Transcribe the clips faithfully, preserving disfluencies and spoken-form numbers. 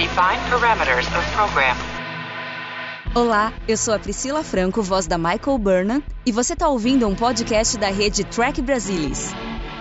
Define parameters of program. Olá, eu sou a Priscila Franco, voz da Michael Burnham, e você está ouvindo um podcast da rede Trek Brasilis.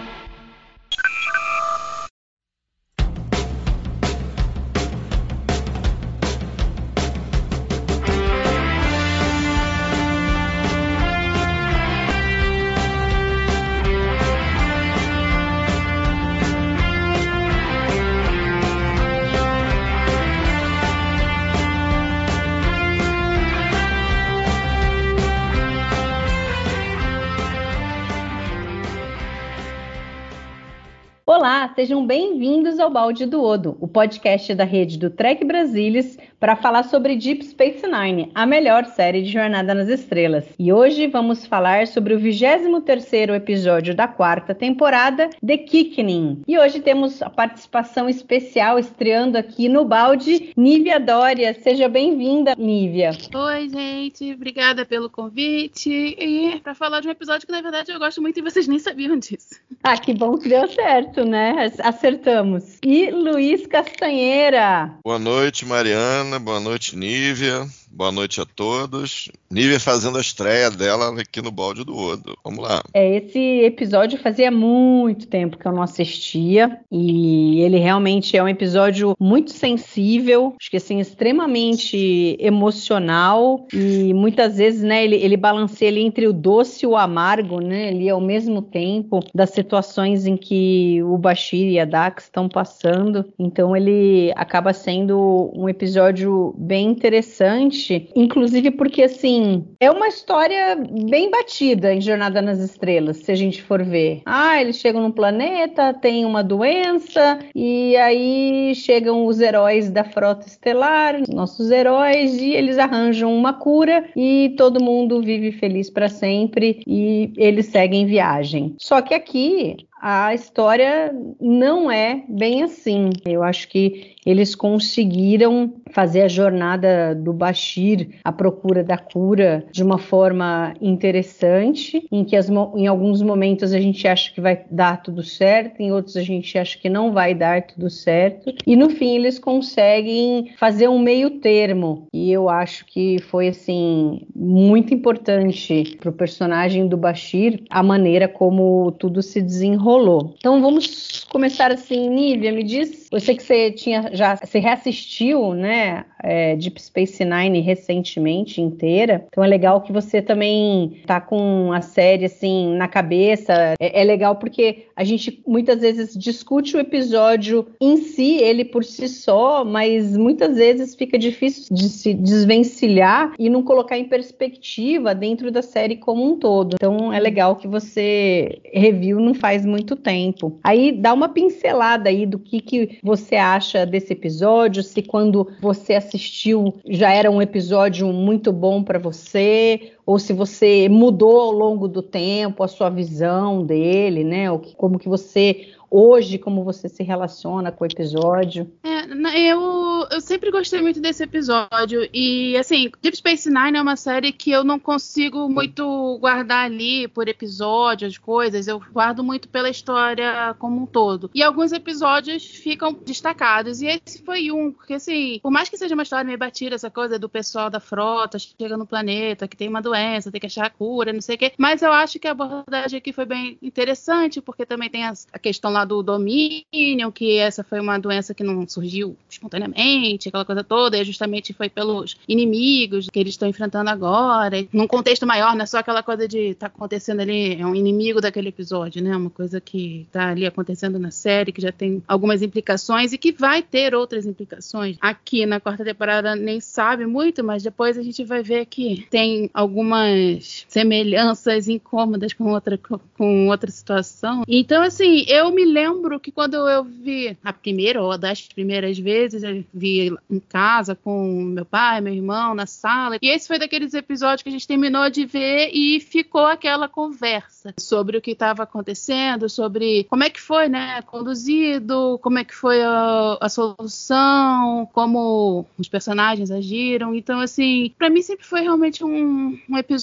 Olá, sejam bem-vindos ao Balde do Odo, o podcast da rede do Trek Brasilis para falar sobre Deep Space Nine, a melhor série de Jornada nas Estrelas. E hoje vamos falar sobre o vigésimo terceiro episódio da quarta temporada, The Quickening. E hoje temos a participação especial estreando aqui no Balde, Nívia Dória. Seja bem-vinda, Nívia. Oi, gente. Obrigada pelo convite. E para falar de um episódio que, na verdade, eu gosto muito e vocês nem sabiam disso. Ah, que bom que deu certo, né? Acertamos. E Luiz Castanheira. Boa noite, Mariana. Boa noite, Nívia. Boa noite a todos. Nívia fazendo a estreia dela aqui no Balde do Odo. Vamos lá. É, esse episódio fazia muito tempo que eu não assistia e ele realmente é um episódio muito sensível, acho que assim, extremamente emocional e muitas vezes, né, ele, ele balanceia ali entre o doce e o amargo, né, ali ao mesmo tempo das situações em que o Bashir e a Dax estão passando. Então ele acaba sendo um episódio bem interessante, inclusive porque, assim, é uma história bem batida em Jornada nas Estrelas, se a gente for ver. Ah, eles chegam num planeta, tem uma doença, e aí chegam os heróis da Frota Estelar, nossos heróis, e eles arranjam uma cura, e todo mundo vive feliz para sempre, e eles seguem viagem. Só que aqui a história não é bem assim. Eu acho que eles conseguiram fazer a jornada do Bashir à procura da cura de uma forma interessante, em que as, em alguns momentos a gente acha que vai dar tudo certo, em outros a gente acha que não vai dar tudo certo, e no fim eles conseguem fazer um meio termo, e eu acho que foi assim muito importante para o personagem do Bashir a maneira como tudo se desenrolou. Rolou. Então vamos começar assim, Nívia, me diz, eu sei que você tinha já, você reassistiu, né, é, Deep Space Nine recentemente inteira, então é legal que você também tá com a série assim na cabeça, é, é legal porque a gente muitas vezes discute o episódio em si, ele por si só, mas muitas vezes fica difícil de se desvencilhar e não colocar em perspectiva dentro da série como um todo, então é legal que você reviu não faz muito muito tempo. Aí dá uma pincelada aí do que, que você acha desse episódio, se quando você assistiu já era um episódio muito bom para você, ou se você mudou ao longo do tempo a sua visão dele, né? Como que você hoje, como você se relaciona com o episódio? É, eu, eu sempre gostei muito desse episódio e, assim, Deep Space Nine é uma série que eu não consigo muito guardar ali por episódio, as coisas, eu guardo muito pela história como um todo. E alguns episódios ficam destacados, e esse foi um, porque, assim, por mais que seja uma história meio batida, essa coisa do pessoal da frota chega no planeta, que tem uma doença, tem que achar a cura, não sei o quê, mas eu acho que a abordagem aqui foi bem interessante, porque também tem a, a questão lá do domínio, que essa foi uma doença que não surgiu espontaneamente, aquela coisa toda, e justamente foi pelos inimigos que eles estão enfrentando agora, e num contexto maior, não é só aquela coisa de tá acontecendo ali, é um inimigo daquele episódio, né, uma coisa que tá ali acontecendo na série, que já tem algumas implicações e que vai ter outras implicações. Aqui na quarta temporada nem sabe muito, mas depois a gente vai ver que tem algumas semelhanças incômodas com outra, com outra situação. Então, assim, eu me lembro que quando eu vi a primeira ou das primeiras vezes, eu vi em casa com meu pai, meu irmão, na sala, e esse foi daqueles episódios que a gente terminou de ver e ficou aquela conversa sobre o que estava acontecendo, sobre como é que foi, né, conduzido, como é que foi a, a solução, como os personagens agiram. Então, assim, pra mim sempre foi realmente um, um episódio que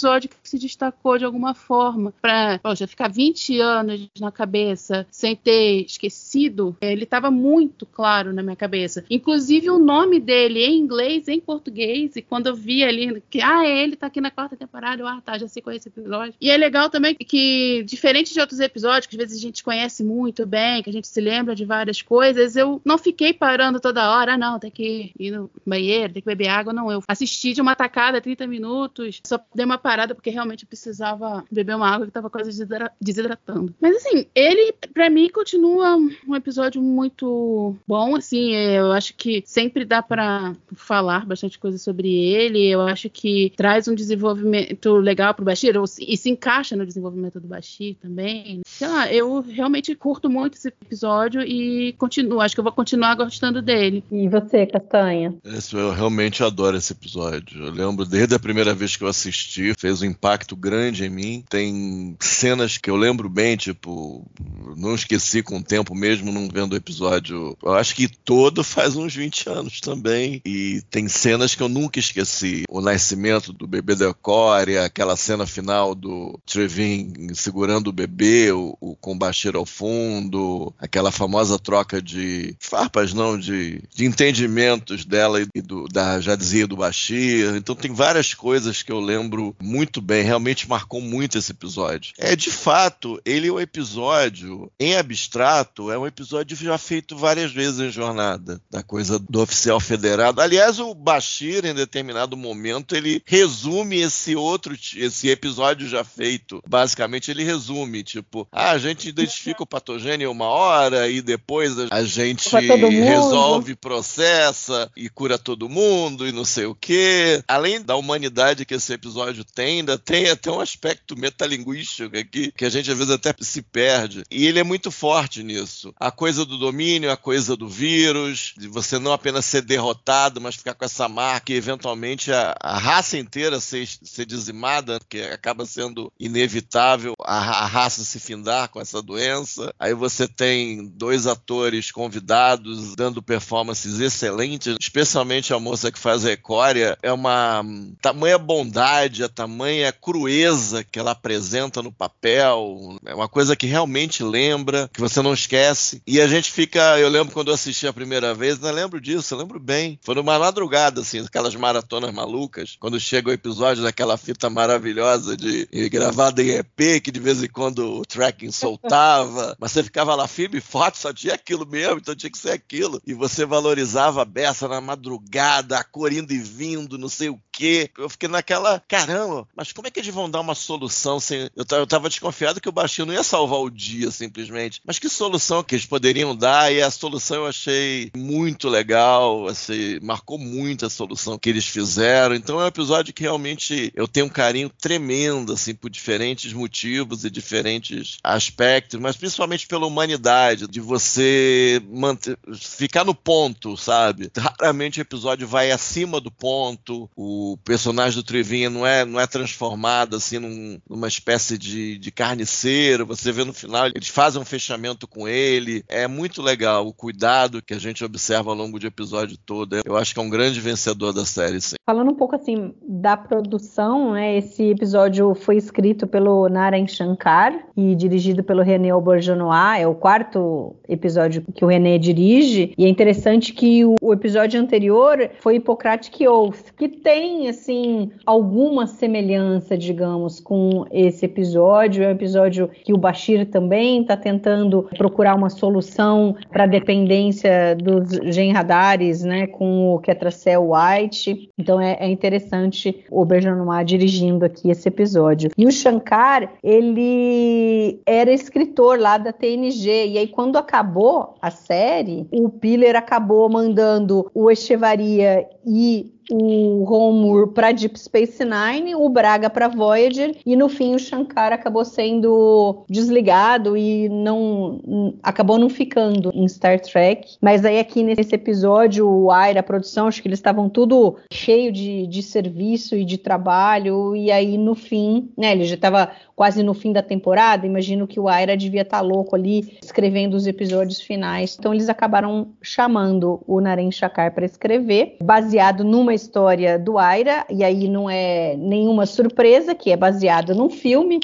que se destacou de alguma forma para, poxa, ficar vinte anos na cabeça sem ter esquecido. Ele estava muito claro na minha cabeça. Inclusive o nome dele em inglês, em português, e quando eu vi ali que, ah, ele tá aqui na quarta temporada, eu, ah, tá, já sei qual é esse episódio. E é legal também que, diferente de outros episódios, que às vezes a gente conhece muito bem, que a gente se lembra de várias coisas, eu não fiquei parando toda hora, ah, não, tem que ir no banheiro, tem que beber água, não, eu assisti de uma tacada, trinta minutos, só dei uma parada porque realmente eu precisava beber uma água que tava quase desidra- desidratando. Mas assim, ele, pra mim, continua um episódio muito bom, assim, eu acho que sempre dá pra falar bastante coisa sobre ele, eu acho que traz um desenvolvimento legal pro Bashir, e se encaixa no desenvolvimento do Bashir também. Sei lá, eu realmente curto muito esse episódio e continuo, acho que eu vou continuar gostando dele. E você, Castanha? Esse, eu realmente adoro esse episódio. Eu lembro desde a primeira vez que eu assisti, fez um impacto grande em mim. Tem cenas que eu lembro bem, tipo, não esqueci com o tempo mesmo não vendo o episódio. Eu acho que todo faz uns vinte anos também. E tem cenas que eu nunca esqueci. O nascimento do bebê da Coria, aquela cena final do Trevin segurando o bebê, o, o com o Bashir ao fundo, aquela famosa troca de farpas, não, de, de entendimentos dela e do, da Jadzia e do Bashir. Então tem várias coisas que eu lembro muito bem, realmente marcou muito esse episódio. É, de fato, ele é um episódio, em abstrato, é um episódio já feito várias vezes em Jornada, da coisa do oficial federado. Aliás, o Bashir, em determinado momento, ele resume esse outro, esse episódio já feito. Basicamente, ele resume, tipo, ah, a gente identifica o patogênio uma hora e depois a gente resolve, processa e cura todo mundo e não sei o quê. Além da humanidade que esse episódio tem, ainda tem até um aspecto metalinguístico aqui, que a gente às vezes até se perde. E ele é muito forte nisso. A coisa do domínio, a coisa do vírus, de você não apenas ser derrotado, mas ficar com essa marca e eventualmente a, a raça inteira ser, ser dizimada, que acaba sendo inevitável a, a raça se findar com essa doença. Aí você tem dois atores convidados dando performances excelentes, especialmente a moça que faz a Coria. É uma tamanha bondade, a tamanha crueza que ela apresenta no papel. É uma coisa que realmente lembra, que você não esquece. E a gente fica, eu lembro quando eu assisti a primeira vez, não lembro disso, eu lembro bem. Foi numa madrugada, assim, aquelas maratonas malucas, quando chega o episódio daquela fita maravilhosa de, de gravada em E P, que de vez em quando o tracking soltava, mas você ficava lá firme e forte, só tinha aquilo mesmo, então tinha que ser aquilo. E você valorizava a beça na madrugada, a cor indo e vindo, não sei o quê. Eu fiquei naquela, caramba, mas como é que eles vão dar uma solução sem... Eu, eu tava desconfiado que o Bashir não ia salvar o dia, simplesmente. Mas que solução que eles poderiam dar? E a solução eu achei muito legal, assim, marcou muito a solução que eles fizeram. Então é um episódio que realmente eu tenho um carinho tremendo, assim, por diferentes motivos e diferentes aspectos, mas principalmente pela humanidade, de você manter, ficar no ponto, sabe? Raramente o episódio vai acima do ponto, o personagem do Trevin não é, não é transformado assim num, numa espécie de, de carniceiro, você vê no final, eles fazem um fechamento com ele, é muito legal o cuidado que a gente observa ao longo do episódio todo, eu acho que é um grande vencedor da série, sim. Falando um pouco assim da produção, né, esse episódio foi escrito pelo Naren Shankar e dirigido pelo René Auberjonois, é o quarto episódio que o René dirige, e é interessante que o, o episódio anterior foi Hippocratic Oath, que tem, assim, alguma semelhança, digamos, com esse episódio, é um episódio que o Bashir também está tentando procurar uma solução para a dependência dos genradares, né, com o Ketracel White, então é, é interessante o Auberjonois dirigindo aqui esse episódio. E o Shankar, ele era escritor lá da T N G, e aí quando acabou a série, o Piller acabou mandando o Echevarria e o Ron Moore para Deep Space Nine, o Braga para Voyager, e no fim o Shankar acabou sendo desligado e não acabou não ficando em Star Trek. Mas aí aqui nesse episódio, o Aira, a produção, acho que eles estavam tudo cheio de, de serviço e de trabalho, e aí no fim, né, ele já estava quase no fim da temporada, imagino que o Aira devia estar louco ali escrevendo os episódios finais, então eles acabaram chamando o Naren Shankar para escrever, baseado numa história do Aira, e aí não é nenhuma surpresa, que é baseado num filme,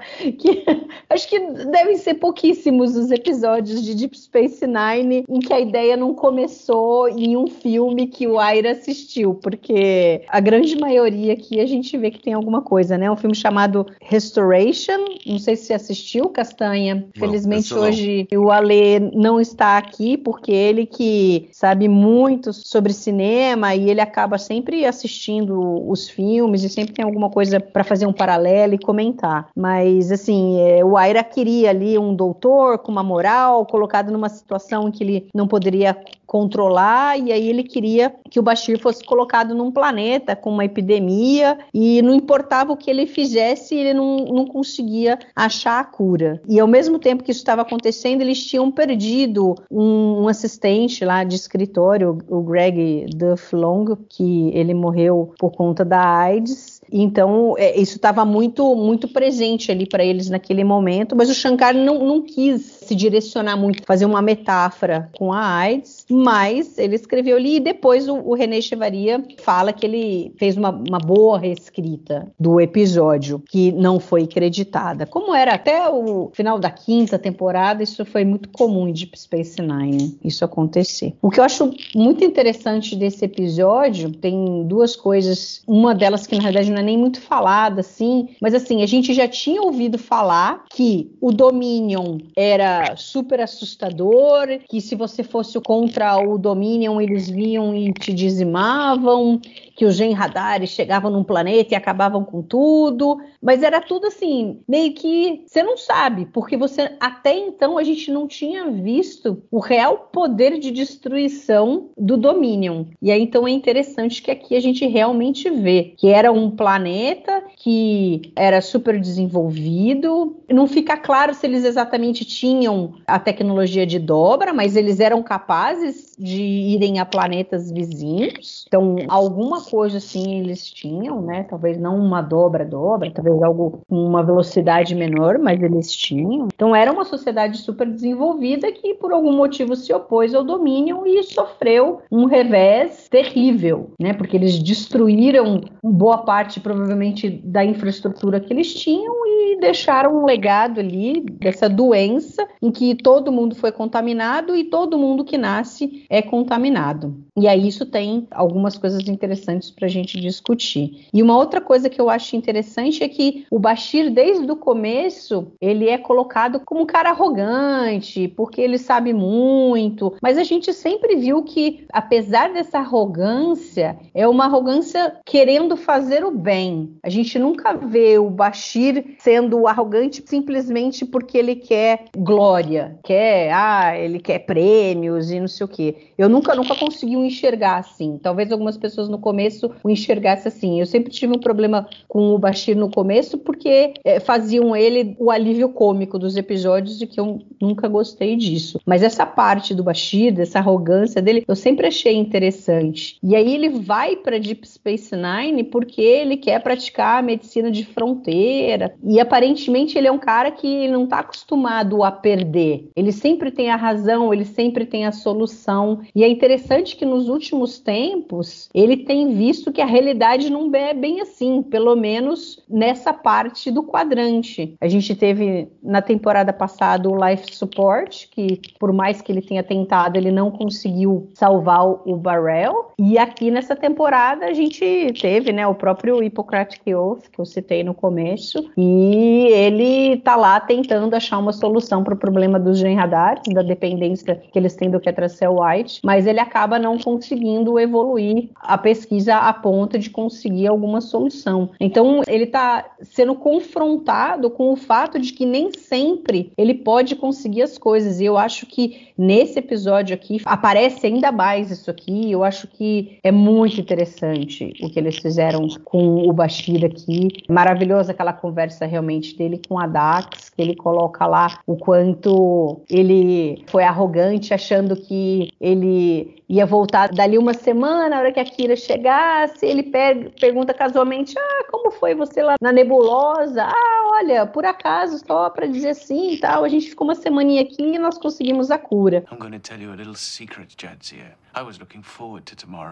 que acho que devem ser pouquíssimos os episódios de Deep Space Nine em que a ideia não começou em um filme que o Aira assistiu, porque a grande maioria aqui a gente vê que tem alguma coisa, né? Um filme chamado Restoration, não sei se você assistiu, Castanha. Felizmente hoje o Alê não está aqui, porque ele que sabe muito sobre cinema e ele acaba sempre assistindo os filmes e sempre tem alguma coisa para fazer um paralelo e comentar. Mas, assim, é, o Aira queria ali um doutor com uma moral, colocado numa situação em que ele não poderia controlar, e aí ele queria que o Bashir fosse colocado num planeta com uma epidemia, e não importava o que ele fizesse, ele não, não conseguia achar a cura. E ao mesmo tempo que isso estava acontecendo, eles tinham perdido um, um assistente lá de escritório, o Greg Duff Long, que ele morreu por conta da AIDS. Então, é, isso estava muito, muito presente ali para eles naquele momento, mas o Shankar não, não quis se direcionar muito, fazer uma metáfora com a AIDS, mas ele escreveu ali e depois o, o René Chevaria fala que ele fez uma, uma boa reescrita do episódio, que não foi creditada. Como era até o final da quinta temporada, isso foi muito comum em Deep Space Nine, isso acontecer. O que eu acho muito interessante desse episódio, tem duas coisas, uma delas que na verdade não é nem muito falada, assim, mas assim, a gente já tinha ouvido falar que o Dominion era super assustador, que se você fosse contra o Dominion, eles vinham e te dizimavam, que os Jem'Hadar chegavam num planeta e acabavam com tudo, mas era tudo assim, meio que você não sabe, porque você até então a gente não tinha visto o real poder de destruição do Dominion. E aí então é interessante que aqui a gente realmente vê que era um planeta que era super desenvolvido, não fica claro se eles exatamente tinham a tecnologia de dobra, mas eles eram capazes de irem a planetas vizinhos, então alguma coisa assim eles tinham, né? Talvez não uma dobra-dobra, talvez algo com uma velocidade menor, mas eles tinham. Então era uma sociedade super desenvolvida que por algum motivo se opôs ao Dominion e sofreu um revés terrível, né? Porque eles destruíram boa parte, provavelmente, da infraestrutura que eles tinham e deixaram um legado ali dessa doença em que todo mundo foi contaminado e todo mundo que nasce é contaminado. E aí isso tem algumas coisas interessantes para a gente discutir. E uma outra coisa que eu acho interessante é que o Bashir, desde o começo, ele é colocado como um cara arrogante, porque ele sabe muito, mas a gente sempre viu que, apesar dessa arrogância, é uma arrogância querendo fazer o bem. A gente nunca vê o Bashir sendo arrogante simplesmente porque ele quer glória, quer, ah, ele quer prêmios e não sei o quê. Eu nunca, nunca consegui enxergar assim. Talvez algumas pessoas no começo o enxergassem assim. Eu sempre tive um problema com o Bashir no começo porque é, faziam ele o alívio cômico dos episódios e que eu nunca gostei disso. Mas essa parte do Bashir, dessa arrogância dele, eu sempre achei interessante. E aí ele vai para Deep Space Nine porque ele quer praticar a medicina de fronteira e aparentemente ele é um cara que não está acostumado a perder. Ele sempre tem a razão, ele sempre tem a solução. E é interessante que nos últimos tempos ele tem visto que a realidade não é bem assim, pelo menos nessa parte do quadrante. A gente teve na temporada passada o Life Support, que por mais que ele tenha tentado, ele não conseguiu salvar o Barrel. E aqui nessa temporada a gente teve, né, o próprio Hippocratic Oath, que eu citei no começo, e ele tá lá tentando achar uma solução para o problema dos Jem'Hadar, da dependência que eles têm do Ketracel White, mas ele acaba não conseguindo evoluir a pesquisa a ponto de conseguir alguma solução. Então ele está sendo confrontado com o fato de que nem sempre ele pode conseguir as coisas, e eu acho que nesse episódio aqui aparece ainda mais isso aqui. Eu acho que é muito interessante o que eles fizeram com o Bashir aqui, maravilhosa aquela conversa realmente dele com a Dax, que ele coloca lá o quanto ele foi arrogante, achando que ele ia voltar dali uma semana, na hora que a Kira chegasse, ele per- pergunta casualmente, ah, como foi você lá na nebulosa? Ah, olha, por acaso, só pra dizer assim e tal, a gente ficou uma semaninha aqui e nós conseguimos a cura. I'm going to tell you a little secret, Jadzia. I was looking forward to tomorrow.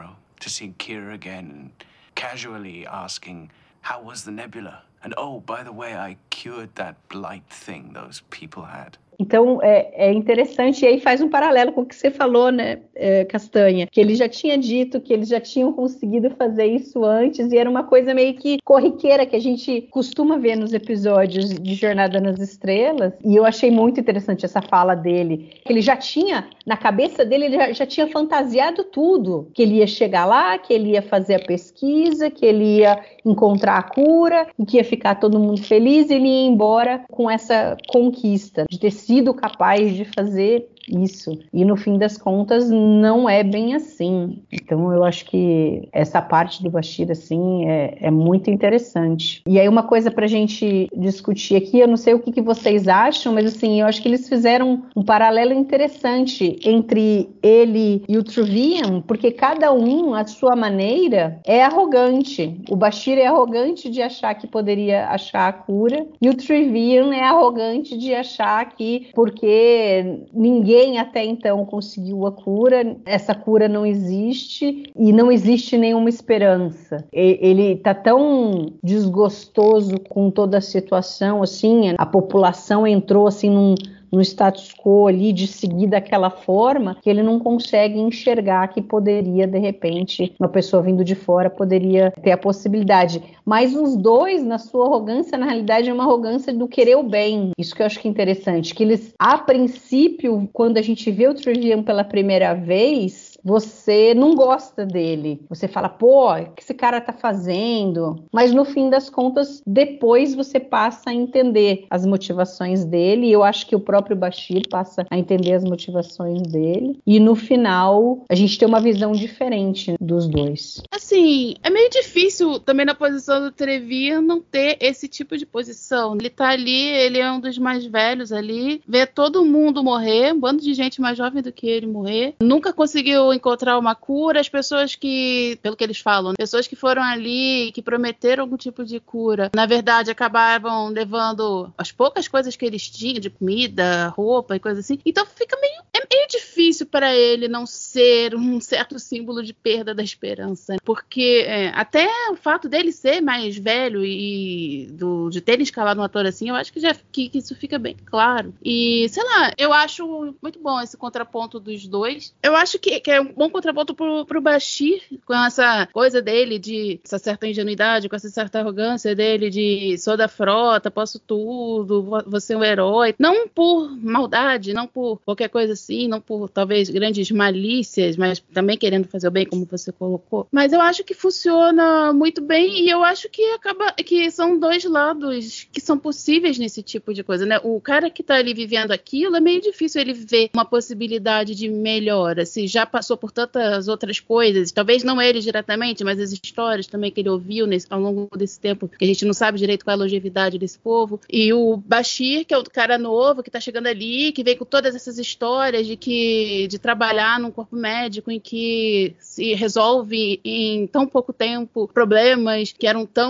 to see Kira again and casually asking, how was the nebula? And oh, by the way, I cured that blight thing those people had. Então, é, é interessante, e aí faz um paralelo com o que você falou, né, é, Castanha, que ele já tinha dito que eles já tinham conseguido fazer isso antes, e era uma coisa meio que corriqueira, que a gente costuma ver nos episódios de Jornada nas Estrelas, e eu achei muito interessante essa fala dele, que ele já tinha, na cabeça dele, ele já, já tinha fantasiado tudo, que ele ia chegar lá, que ele ia fazer a pesquisa, que ele ia encontrar a cura, e que ia ficar todo mundo feliz, e ele ia embora com essa conquista, de ter sido capaz de fazer isso. E no fim das contas não é bem assim. Então eu acho que essa parte do Bashir assim é, é muito interessante. E aí uma coisa pra gente discutir aqui, eu não sei o que, que vocês acham, mas assim, eu acho que eles fizeram um paralelo interessante entre ele e o Trevian, porque cada um, à sua maneira, é arrogante. O Bashir é arrogante de achar que poderia achar a cura, e o Trevian é arrogante de achar que porque ninguém até então conseguiu a cura, essa cura não existe e não existe nenhuma esperança. Ele está tão desgostoso com toda a situação, assim, a população entrou assim num no status quo ali de seguir daquela forma, que ele não consegue enxergar que poderia, de repente, uma pessoa vindo de fora poderia ter a possibilidade. Mas os dois, na sua arrogância, na realidade é uma arrogância do querer o bem. Isso que eu acho que é interessante, que eles, a princípio, quando a gente vê o Trevian pela primeira vez, você não gosta dele. Você fala, pô, o que esse cara tá fazendo? Mas no fim das contas, depois você passa a entender as motivações dele, e eu acho que o próprio Bashir passa a entender as motivações dele, e no final a gente tem uma visão diferente dos dois. Assim, é meio difícil também na posição do Trevian não ter esse tipo de posição. Ele tá ali, ele é um dos mais velhos ali, vê todo mundo morrer, um bando de gente mais jovem do que ele morrer, nunca conseguiu encontrar uma cura. As pessoas que, pelo que eles falam, pessoas que foram ali, que prometeram algum tipo de cura, na verdade acabavam levando as poucas coisas que eles tinham, de comida, roupa e coisa assim. Então fica meio, é meio difícil para ele não ser um certo símbolo de perda da esperança, porque é, até o fato dele ser mais velho e do, de ter escalado um ator assim, eu acho que, já, que, que isso fica bem claro. E, sei lá, eu acho muito bom esse contraponto dos dois. Eu acho que, que é um bom contraponto pro, pro Bashir, com essa coisa dele de essa certa ingenuidade, com essa certa arrogância dele de sou da frota, posso tudo, vou ser um herói. Não por maldade, não por qualquer coisa assim, não por talvez grandes malícias, mas também querendo fazer o bem, como você colocou. Mas eu acho que funciona muito bem, e eu acho que acaba que são dois lados que são possíveis nesse tipo de coisa, né? O cara que tá ali vivendo aquilo, é meio difícil ele ver uma possibilidade de melhora, se já passou por tantas outras coisas, talvez não ele diretamente, mas as histórias também que ele ouviu nesse, ao longo desse tempo, que a gente não sabe direito qual é a longevidade desse povo. E o Bashir, que é o cara novo, que tá chegando ali, que vem com todas essas histórias de que de trabalhar num corpo médico em que se resolve em tão pouco tempo problemas que eram tão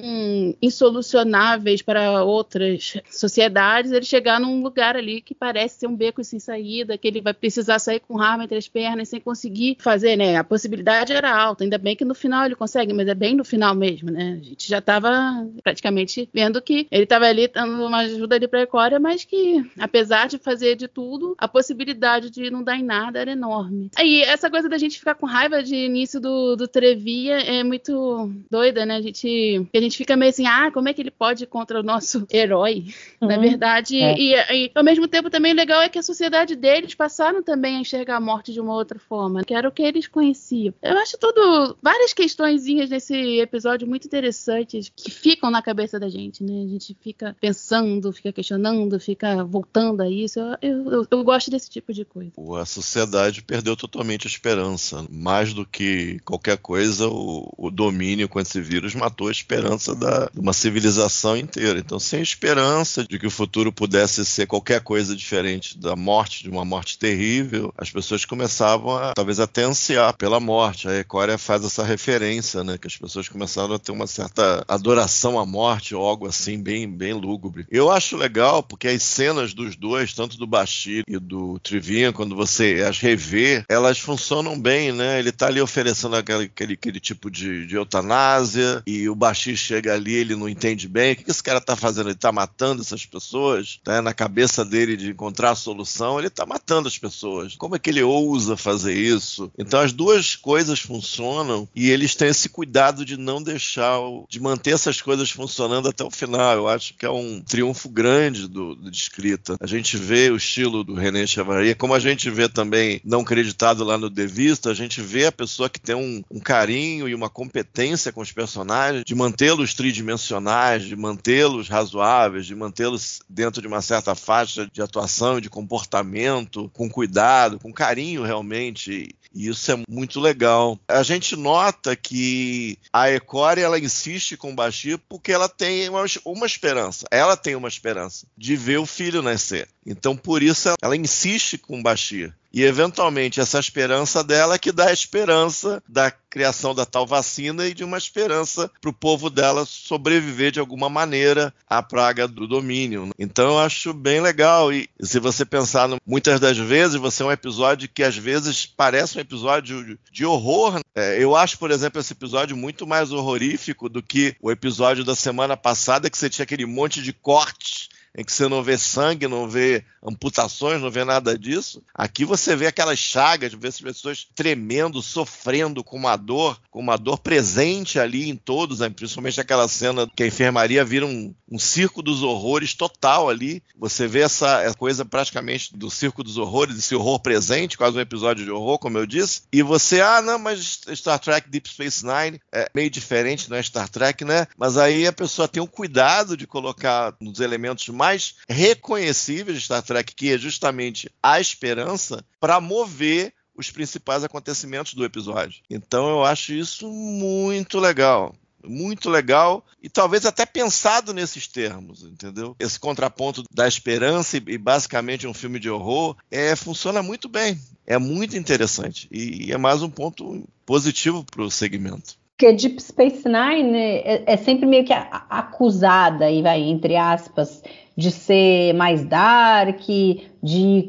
insolucionáveis para outras sociedades, ele chegar num lugar ali que parece ser um beco sem saída, que ele vai precisar sair com arma entre as pernas sem conseguir fazer, né? A possibilidade era alta, ainda bem que no final ele consegue, mas é bem no final mesmo, né? A gente já estava praticamente vendo que ele estava ali dando uma ajuda ali para a Ecória, mas que, apesar de fazer de tudo, a possibilidade de não dar em nada era enorme. Aí, essa coisa da gente ficar com raiva de início do, do Trevian é muito doida, né? A gente, a gente fica meio assim, ah, como é que ele pode ir contra o nosso herói? Uhum. Na verdade, é. e, e ao mesmo tempo também o legal é que a sociedade deles passaram também a enxergar a morte de uma outra forma, que era o que eles conheciam. Eu acho tudo, várias questõezinhas nesse episódio muito interessantes que ficam na cabeça da gente, né? A gente fica pensando, fica questionando, fica voltando a isso. Eu, eu, eu, eu gosto desse tipo de coisa. A sociedade perdeu totalmente a esperança. Mais do que qualquer coisa, o, o domínio com esse vírus matou a esperança da, de uma civilização inteira. Então, sem esperança de que o futuro pudesse ser qualquer coisa diferente da morte, de uma morte terrível, as pessoas começavam a, talvez até ansiar pela morte. A Ecória faz essa referência, né, que as pessoas começaram a ter uma certa adoração à morte ou algo assim, bem, bem lúgubre. Eu acho legal porque as cenas dos dois, tanto do Bashir e do Trevian, quando quando você as revê, elas funcionam bem, né? Ele tá ali oferecendo aquele, aquele, aquele tipo de, de eutanásia, e o Bashir chega ali, ele não entende bem, o que esse cara tá fazendo? Ele tá matando essas pessoas, né? Na cabeça dele de encontrar a solução, ele tá matando as pessoas. Como é que ele ousa fazer isso? Então as duas coisas funcionam, e eles têm esse cuidado de não deixar, de manter essas coisas funcionando até o final. Eu acho que é um triunfo grande do, do de escrita. A gente vê o estilo do René Chevalier, como a gente vê também, não creditado lá no The Vista, a gente vê a pessoa que tem um, um carinho e uma competência com os personagens, de mantê-los tridimensionais, de mantê-los razoáveis, de mantê-los dentro de uma certa faixa de atuação e de comportamento, com cuidado, com carinho realmente. E isso é muito legal. A gente nota que a Ecore, ela insiste com o Bashir porque ela tem uma, uma esperança. Ela tem uma esperança de ver o filho nascer. Então, por isso, ela, ela insiste com o Bashir. E, eventualmente, essa esperança dela é que dá a esperança da criação da tal vacina e de uma esperança para o povo dela sobreviver de alguma maneira à praga do domínio. Então, eu acho bem legal. E se você pensar, no, muitas das vezes, você é um episódio que, às vezes, parece um episódio de horror. É, eu acho, por exemplo, esse episódio muito mais horrorífico do que o episódio da semana passada, que você tinha aquele monte de cortes em que você não vê sangue, não vê amputações, não vê nada disso. Aqui você vê aquelas chagas, vê as pessoas tremendo, sofrendo com uma dor, com uma dor presente ali em todos, né? Principalmente aquela cena que a enfermaria vira um, um circo dos horrores total ali. Você vê essa, essa coisa praticamente do circo dos horrores, esse horror presente, quase um episódio de horror, como eu disse. E você, ah, não, mas Star Trek Deep Space Nine é meio diferente, não é Star Trek, né? Mas aí a pessoa tem o cuidado de colocar nos elementos mais reconhecíveis de Star Trek, que é justamente a esperança, para mover os principais acontecimentos do episódio. Então eu acho isso muito legal. Muito legal e talvez até pensado nesses termos, entendeu? Esse contraponto da esperança e, e basicamente um filme de horror é, funciona muito bem. É muito interessante e, e é mais um ponto positivo para o segmento. Porque Deep Space Nine é, é sempre meio que a, a, acusada, e vai, entre aspas, de ser mais dark, de ir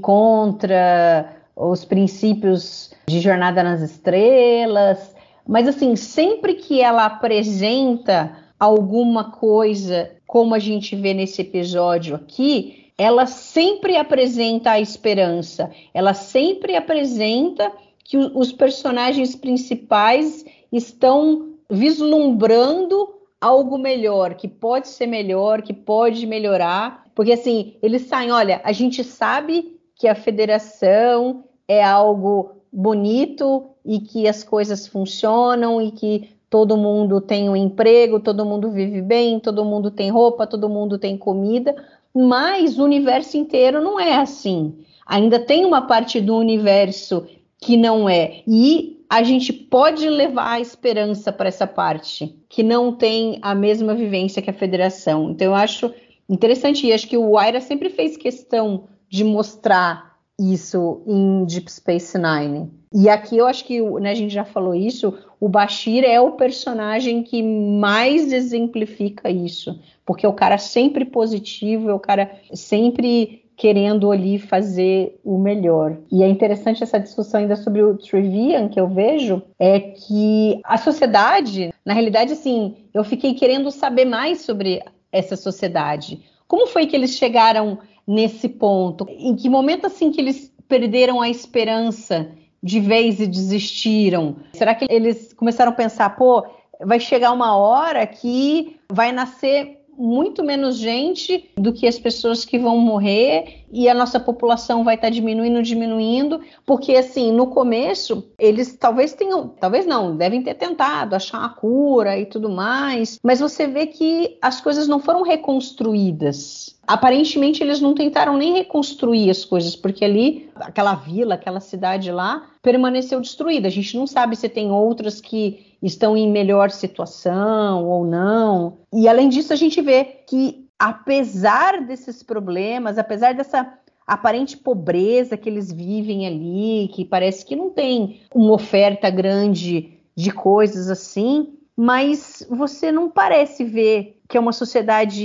contra os princípios de Jornada nas Estrelas. Mas, assim, sempre que ela apresenta alguma coisa, como a gente vê nesse episódio aqui, ela sempre apresenta a esperança. Ela sempre apresenta que o, os personagens principais estão vislumbrando algo melhor, que pode ser melhor, que pode melhorar, porque assim, eles saem, olha, a gente sabe que a federação é algo bonito e que as coisas funcionam e que todo mundo tem um emprego, todo mundo vive bem, todo mundo tem roupa, todo mundo tem comida, mas o universo inteiro não é assim. Ainda tem uma parte do universo que não é, e a gente pode levar a esperança para essa parte, que não tem a mesma vivência que a federação. Então eu acho interessante, e acho que o Ira sempre fez questão de mostrar isso em Deep Space Nine. E aqui eu acho que, né, a gente já falou isso, o Bashir é o personagem que mais exemplifica isso, porque é o cara sempre positivo, é o cara sempre querendo ali fazer o melhor. E é interessante essa discussão ainda sobre o Trivian, que eu vejo, é que a sociedade, na realidade, assim, eu fiquei querendo saber mais sobre essa sociedade. Como foi que eles chegaram nesse ponto? Em que momento, assim, que eles perderam a esperança de vez e desistiram? Será que eles começaram a pensar, pô, vai chegar uma hora que vai nascer muito menos gente do que as pessoas que vão morrer e a nossa população vai estar tá diminuindo, diminuindo, porque assim, no começo, eles talvez tenham, talvez não, devem ter tentado achar uma cura e tudo mais, mas você vê que as coisas não foram reconstruídas. Aparentemente, eles não tentaram nem reconstruir as coisas, porque ali, aquela vila, aquela cidade lá, permaneceu destruída. A gente não sabe se tem outras que estão em melhor situação ou não. E, além disso, a gente vê que, apesar desses problemas, apesar dessa aparente pobreza que eles vivem ali, que parece que não tem uma oferta grande de coisas assim, mas você não parece ver que é uma sociedade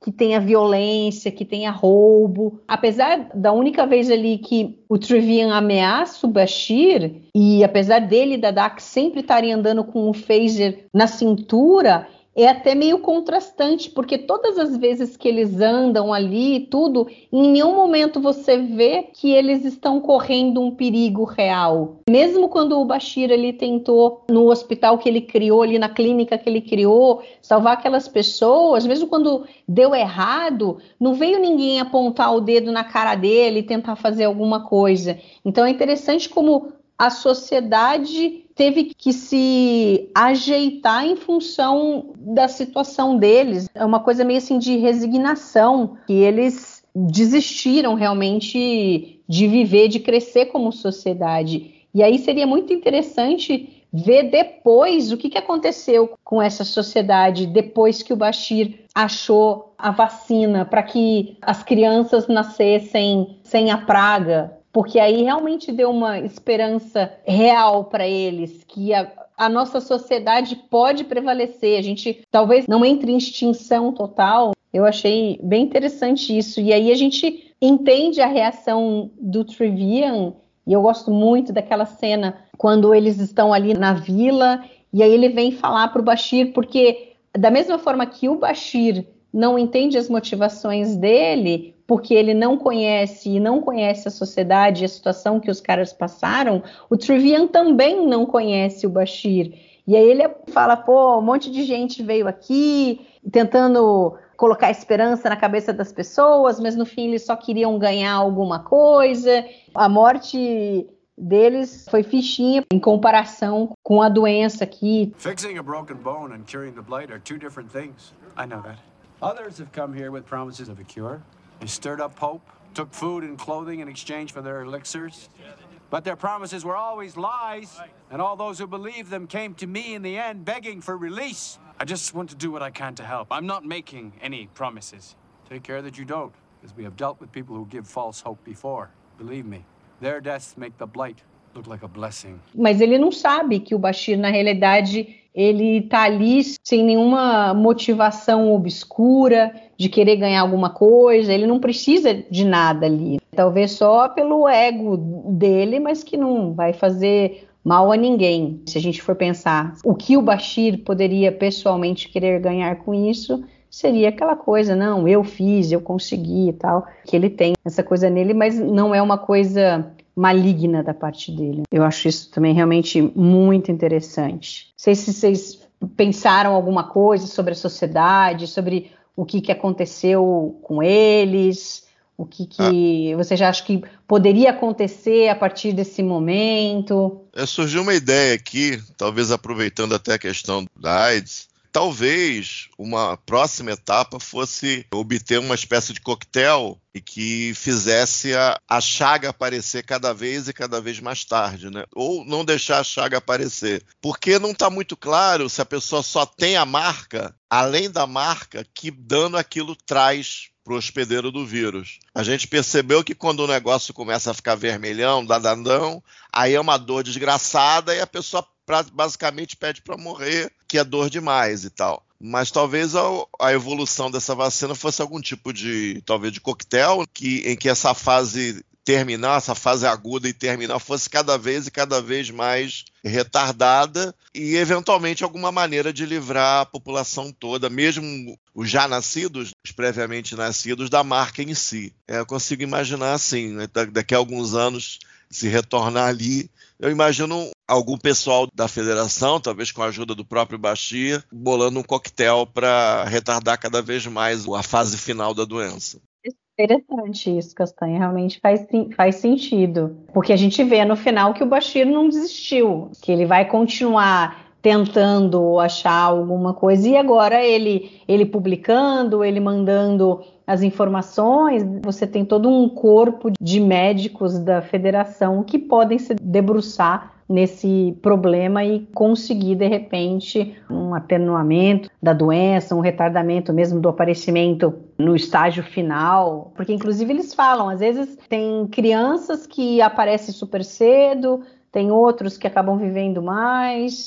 que tenha violência, que tenha roubo. Apesar da única vez ali que o Trevian ameaça o Bashir, e apesar dele e da Dax sempre estarem andando com o phaser na cintura, é até meio contrastante, porque todas as vezes que eles andam ali e tudo, em nenhum momento você vê que eles estão correndo um perigo real. Mesmo quando o Bashir ali tentou, no hospital que ele criou, ali na clínica que ele criou, salvar aquelas pessoas, mesmo quando deu errado, não veio ninguém apontar o dedo na cara dele e tentar fazer alguma coisa. Então é interessante como a sociedade teve que se ajeitar em função da situação deles. É uma coisa meio assim de resignação, que eles desistiram realmente de viver, de crescer como sociedade. E aí seria muito interessante ver depois o que, que aconteceu com essa sociedade depois que o Bashir achou a vacina para que as crianças nascessem sem a praga. Porque aí realmente deu uma esperança real para eles, que a, a nossa sociedade pode prevalecer. A gente talvez não entre em extinção total. Eu achei bem interessante isso. E aí a gente entende a reação do Trevian, e eu gosto muito daquela cena quando eles estão ali na vila, e aí ele vem falar para o Bashir, porque da mesma forma que o Bashir não entende as motivações dele, porque ele não conhece e não conhece a sociedade e a situação que os caras passaram, o Trevian também não conhece o Bashir. E aí ele fala, pô, um monte de gente veio aqui tentando colocar esperança na cabeça das pessoas, mas no fim eles só queriam ganhar alguma coisa. A morte deles foi fichinha em comparação com a doença aqui. Fixing a broken bone and curing the blight are two different things. I know that. Others have come here with promises of a cure. They stirred up hope, took food and clothing in exchange for their elixirs. But their promises were always lies, and all those who believed them came to me in the end begging for release. I just want to do what I can to help. I'm not making any promises. Take care that you don't, because we have dealt with people who give false hope before. Believe me, their deaths make the blight look like a blessing. Mas ele não sabe que o Bashir, na realidade, ele tá ali sem nenhuma motivação obscura de querer ganhar alguma coisa, ele não precisa de nada ali. Talvez só pelo ego dele, mas que não vai fazer mal a ninguém. Se a gente for pensar o que o Bashir poderia pessoalmente querer ganhar com isso, seria aquela coisa, não, eu fiz, eu consegui e tal, que ele tem essa coisa nele, mas não é uma coisa maligna da parte dele. Eu acho isso também realmente muito interessante. Não sei se vocês pensaram alguma coisa sobre a sociedade, sobre o que, que aconteceu com eles, o que, que ah. você já acha que poderia acontecer a partir desse momento? É, surgiu uma ideia aqui, talvez aproveitando até a questão da AIDS, talvez uma próxima etapa fosse obter uma espécie de coquetel e que fizesse a, a chaga aparecer cada vez e cada vez mais tarde, né? Ou não deixar a chaga aparecer. Porque não está muito claro se a pessoa só tem a marca, além da marca, que dano aquilo traz para o hospedeiro do vírus. A gente percebeu que quando o negócio começa a ficar vermelhão, dadandão, aí é uma dor desgraçada e a pessoa pra, basicamente pede para morrer, que é dor demais e tal. Mas talvez a, a evolução dessa vacina fosse algum tipo de, talvez de coquetel, que, em que essa fase terminal, essa fase aguda e terminal fosse cada vez e cada vez mais retardada e eventualmente alguma maneira de livrar a população toda, mesmo os já nascidos, os previamente nascidos, da marca em si. É, eu consigo imaginar assim, né, daqui a alguns anos se retornar ali. Eu imagino algum pessoal da federação, talvez com a ajuda do próprio Bashir, bolando um coquetel para retardar cada vez mais a fase final da doença. Interessante isso, Castanha, realmente faz, faz sentido, porque a gente vê no final que o Bashir não desistiu, que ele vai continuar tentando achar alguma coisa, e agora ele, ele publicando, ele mandando as informações, você tem todo um corpo de médicos da federação que podem se debruçar nesse problema e conseguir, de repente, um atenuamento da doença, um retardamento mesmo do aparecimento no estágio final, porque inclusive eles falam, às vezes tem crianças que aparecem super cedo, tem outros que acabam vivendo mais.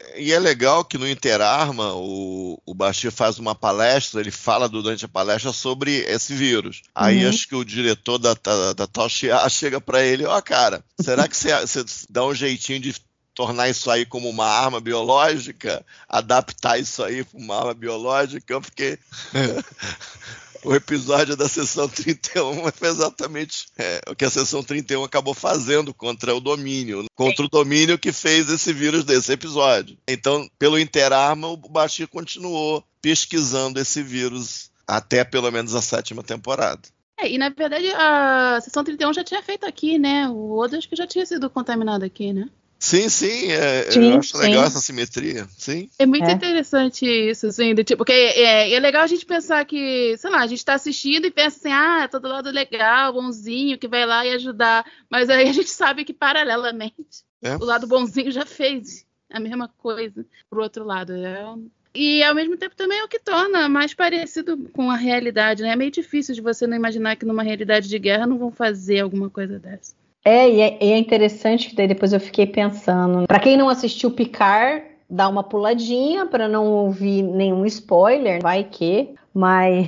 E é legal que no Interarma o, o Bashir faz uma palestra, ele fala durante a palestra sobre esse vírus. Aí Uhum. acho que o diretor da, da, da Tal Shiar chega para ele, ó, oh, cara, será que você, você dá um jeitinho de tornar isso aí como uma arma biológica? Adaptar isso aí para uma arma biológica? Porque o episódio da Sessão trinta e um foi exatamente é, o que a Sessão trinta e um acabou fazendo contra o domínio, contra o domínio que fez esse vírus desse episódio. Então, pelo Interarma, o Bashir continuou pesquisando esse vírus até pelo menos a sétima temporada. É, e na verdade a Sessão trinta e um já tinha feito aqui, né? O Oda acho que já tinha sido contaminado aqui, né? Sim, sim, é, Sim, eu acho sim. legal essa simetria, sim. É muito É. interessante isso, assim, do tipo, porque é, é legal a gente pensar que, sei lá, a gente tá assistindo e pensa assim, ah, é todo lado legal, bonzinho, que vai lá e ajudar, mas aí a gente sabe que paralelamente É. o lado bonzinho já fez a mesma coisa pro outro lado, é... E ao mesmo tempo também é o que torna mais parecido com a realidade, né? É meio difícil de você não imaginar que numa realidade de guerra não vão fazer alguma coisa dessa. É, e é, e é interessante que daí depois eu fiquei pensando. Pra quem não assistiu Picard, dá uma puladinha pra não ouvir nenhum spoiler, vai que, mas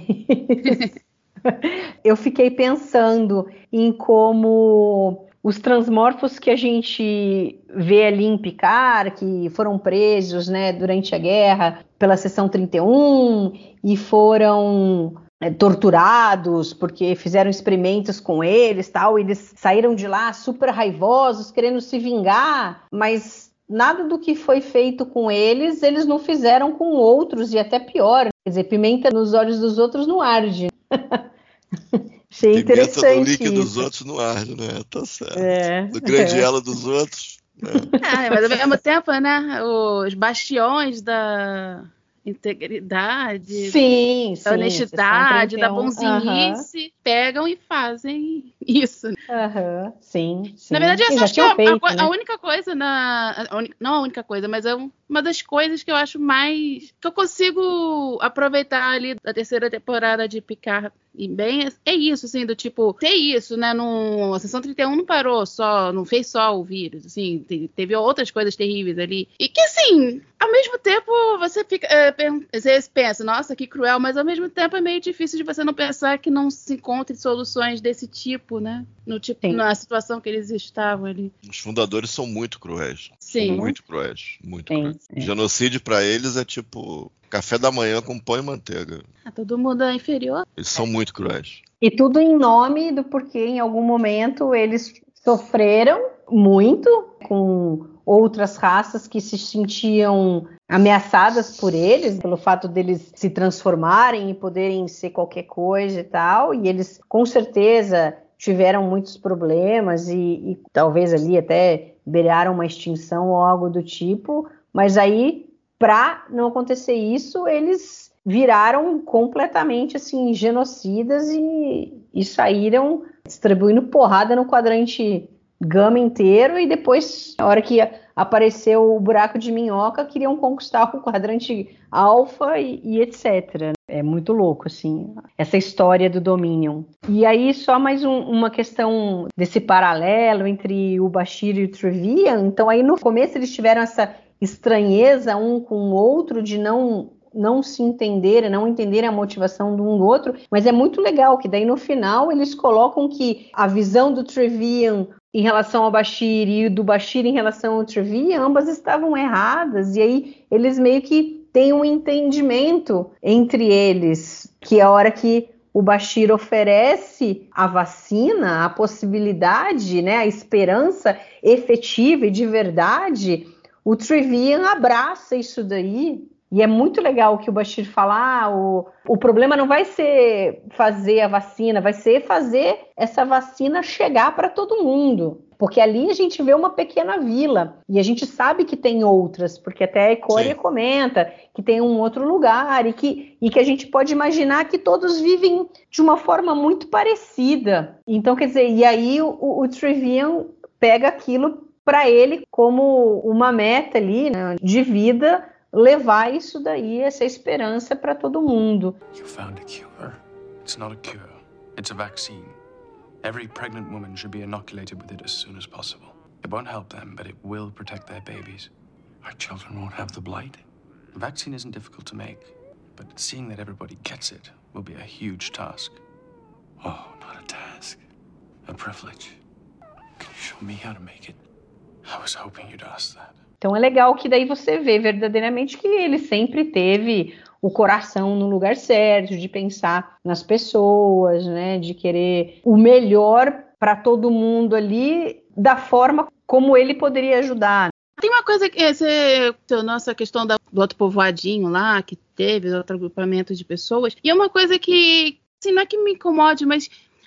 eu fiquei pensando em como os transmorfos que a gente vê ali em Picard, que foram presos, né, durante a guerra pela Seção trinta e um e foram é, torturados porque fizeram experimentos com eles, tal, e eles saíram de lá super raivosos, querendo se vingar, mas nada do que foi feito com eles, eles não fizeram com outros, e até pior, quer dizer, pimenta nos olhos dos outros não arde. Achei Pimenta interessante do líquido isso. dos outros não arde, né? Tá certo. É. Do grande elo dos outros. Né? É, mas ao mesmo tempo, né, os bastiões da integridade, Sim, sim. da honestidade, da Sessão trinta e um. bonzinhice, pegam e fazem isso. Aham, sim, sim. Na verdade, E essa já acho que é tinham a, feito, a- né? a única coisa na. a uni- não a única coisa, mas é um- uma das coisas que eu acho mais. Que eu consigo aproveitar ali da terceira temporada de Picard. E bem, é isso, assim, do tipo, ter isso, né? Num, a Sessão trinta e um não parou só, não fez só o vírus, assim, te- teve outras coisas terríveis ali. E que, assim, ao mesmo tempo, você fica. É, pen- você pensa, nossa, que cruel, mas ao mesmo tempo é meio difícil de você não pensar que não se encontre soluções desse tipo, né? No tipo, Sim. na situação que eles estavam ali. Os fundadores são muito cruéis. Sim. São muito cruéis. Muito Sim, cruéis. sim. Genocídio pra eles é tipo café da manhã com pão e manteiga. Ah, todo mundo é inferior. Eles são muito cruéis. E tudo em nome do porquê em algum momento eles sofreram muito com outras raças que se sentiam ameaçadas por eles, pelo fato deles se transformarem e poderem ser qualquer coisa e tal, e eles com certeza tiveram muitos problemas e, e talvez ali até beiraram uma extinção ou algo do tipo, mas aí, para não acontecer isso, eles viraram completamente assim genocidas e, e saíram distribuindo porrada no quadrante Gama inteiro, e depois, na hora que apareceu o buraco de minhoca, queriam conquistar o quadrante alfa e, e etcétera. É muito louco, assim, essa história do Dominion. E aí, só mais um, uma questão desse paralelo entre o Bashir e o Trevian. Então, aí no começo eles tiveram essa estranheza um com o outro de não... não se entenderem, não entenderem a motivação de um do outro, mas é muito legal que daí no final eles colocam que a visão do Trevian em relação ao Bashir e do Bashir em relação ao Trevian, ambas estavam erradas, e aí eles meio que têm um entendimento entre eles, que é a hora que o Bashir oferece a vacina, a possibilidade, né, a esperança efetiva e de verdade, o Trevian abraça isso daí. E é muito legal que o Bashir fala, ah, o, o problema não vai ser fazer a vacina, vai ser fazer essa vacina chegar para todo mundo. Porque ali a gente vê uma pequena vila, e a gente sabe que tem outras, porque até a Ecória comenta que tem um outro lugar, e que, e que a gente pode imaginar que todos vivem de uma forma muito parecida. Então, quer dizer, e aí o, o, o Trevian pega aquilo para ele como uma meta ali, né, de vida, levar isso daí, essa esperança para todo mundo. You found a cure. It's not a cure. It's a vaccine. Every pregnant woman should be inoculated with it as soon as possible. It won't help them, but it will protect their babies. our children won't have the blight. The vaccine isn't difficult to make, but seeing that everybody gets it will be a huge task. Oh, not a task, a privilege. Can you show me how to make it? I was hoping you'd ask that. Então é legal que daí você vê verdadeiramente que ele sempre teve o coração no lugar certo, de pensar nas pessoas, né, de querer o melhor para todo mundo ali, da forma como ele poderia ajudar. Tem uma coisa que você, nossa questão da, do outro povoadinho lá, que teve outro agrupamento de pessoas, e é uma coisa que, assim, não é que me incomode, mas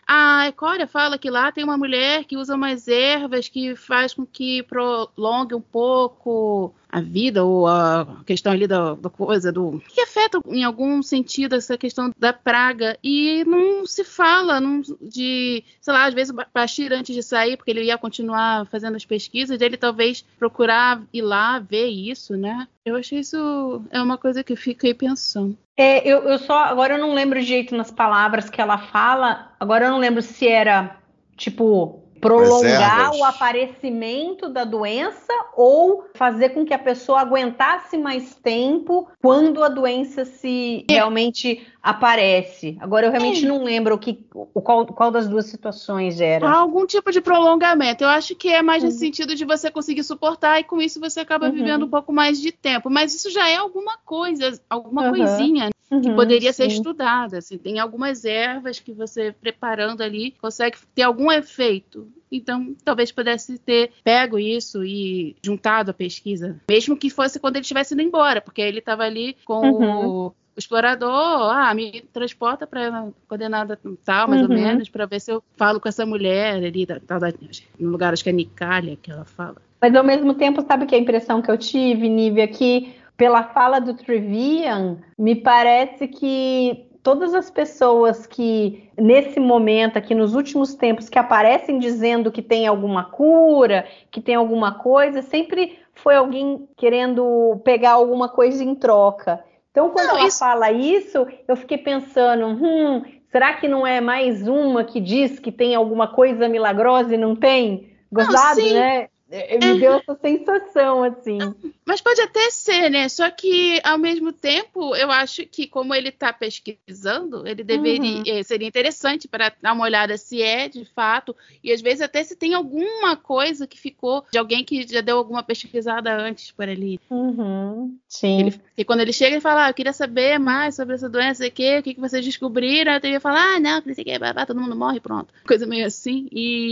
a Cória fala que lá tem uma mulher que usa umas ervas que faz com que prolongue um pouco a vida, ou a questão ali da, da coisa, do que afeta em algum sentido essa questão da praga, e não se fala não, de, sei lá, às vezes o Bashir, antes de sair, porque ele ia continuar fazendo as pesquisas, ele talvez procurar ir lá ver isso, né? Eu achei isso, é uma coisa que eu fiquei pensando. É, eu, eu só, agora eu não lembro direito nas palavras que ela fala, agora eu não lembro se era, tipo, prolongar o aparecimento da doença ou fazer com que a pessoa aguentasse mais tempo quando a doença se realmente aparece. Agora eu realmente não lembro o que, o qual, qual das duas situações era. Há algum tipo de prolongamento. Eu acho que é mais uhum. no sentido de você conseguir suportar e com isso você acaba uhum. vivendo um pouco mais de tempo. Mas isso já é alguma coisa, alguma uhum. coisinha que uhum, poderia sim. ser estudada. Assim, tem algumas ervas que você preparando ali consegue ter algum efeito. Então, talvez pudesse ter pego isso e juntado a pesquisa. Mesmo que fosse quando ele estivesse indo embora, porque ele estava ali com uhum. o, o explorador, ah, me transporta para coordenada tal, mais uhum. ou menos, para ver se eu falo com essa mulher ali, da, da, no lugar, acho que é Nicália que ela fala. Mas, ao mesmo tempo, sabe que a impressão que eu tive, Nívia, que pela fala do Trevian, me parece que todas as pessoas que, nesse momento aqui, nos últimos tempos, que aparecem dizendo que tem alguma cura, que tem alguma coisa, sempre foi alguém querendo pegar alguma coisa em troca. Então, quando não, ela isso... fala isso, eu fiquei pensando, hum, será que não é mais uma que diz que tem alguma coisa milagrosa e não tem? Gostado, não, né? Me deu essa sensação, assim. Mas pode até ser, né? Só que, ao mesmo tempo, eu acho que, como ele está pesquisando, ele deveria, uhum. seria interessante para dar uma olhada se é, de fato, e às vezes até se tem alguma coisa que ficou de alguém que já deu alguma pesquisada antes por ali. Uhum. Sim. Ele, e quando ele chega, ele fala, ah, eu queria saber mais sobre essa doença aqui, o que, que vocês descobriram, eu teria que falar, ah, não, que que babá, todo mundo morre, pronto. Coisa meio assim.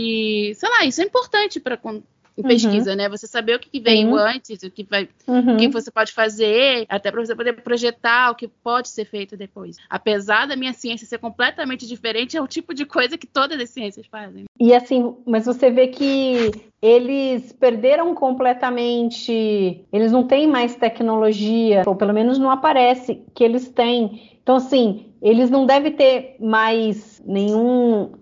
E, sei lá, isso é importante para em pesquisa, uhum. né? Você saber o que, que veio uhum. antes, o que, vai, uhum. o que você pode fazer, até para você poder projetar o que pode ser feito depois. Apesar da minha ciência ser completamente diferente, é o tipo de coisa que todas as ciências fazem. E assim, mas você vê que eles perderam completamente, eles não têm mais tecnologia, ou pelo menos não aparece que eles têm. Então, assim, eles não devem ter mais nenhum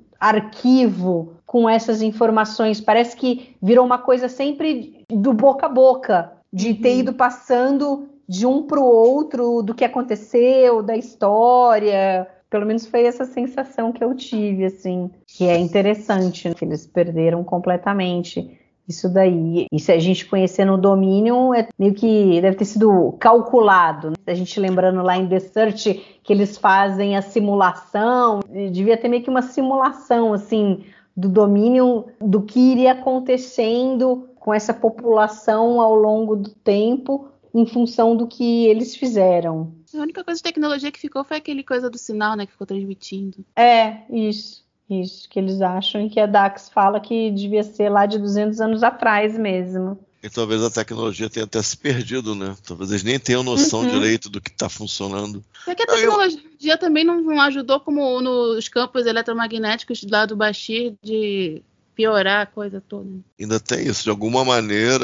arquivo com essas informações. Parece que virou uma coisa sempre do boca a boca, de uhum. ter ido passando de um para o outro do que aconteceu, da história. Pelo menos foi essa sensação que eu tive, assim, que é interessante, né? Que eles perderam completamente isso daí. E se a gente conhecer no domínio, é meio que deve ter sido calculado, né? A gente lembrando lá em The Search que eles fazem a simulação, devia ter meio que uma simulação, assim, do domínio, do que iria acontecendo com essa população ao longo do tempo, em função do que eles fizeram. A única coisa de tecnologia que ficou foi aquele coisa do sinal, né, que ficou transmitindo. É, isso, isso, que eles acham, e que a Dax fala que devia ser lá de duzentos anos atrás mesmo. E talvez a tecnologia tenha até se perdido, né? Talvez eles nem tenham noção uhum. direito do que está funcionando. É que a tecnologia eu... também não, não ajudou, como nos campos eletromagnéticos lá do Bashir, de piorar a coisa toda. Ainda tem isso, de alguma maneira,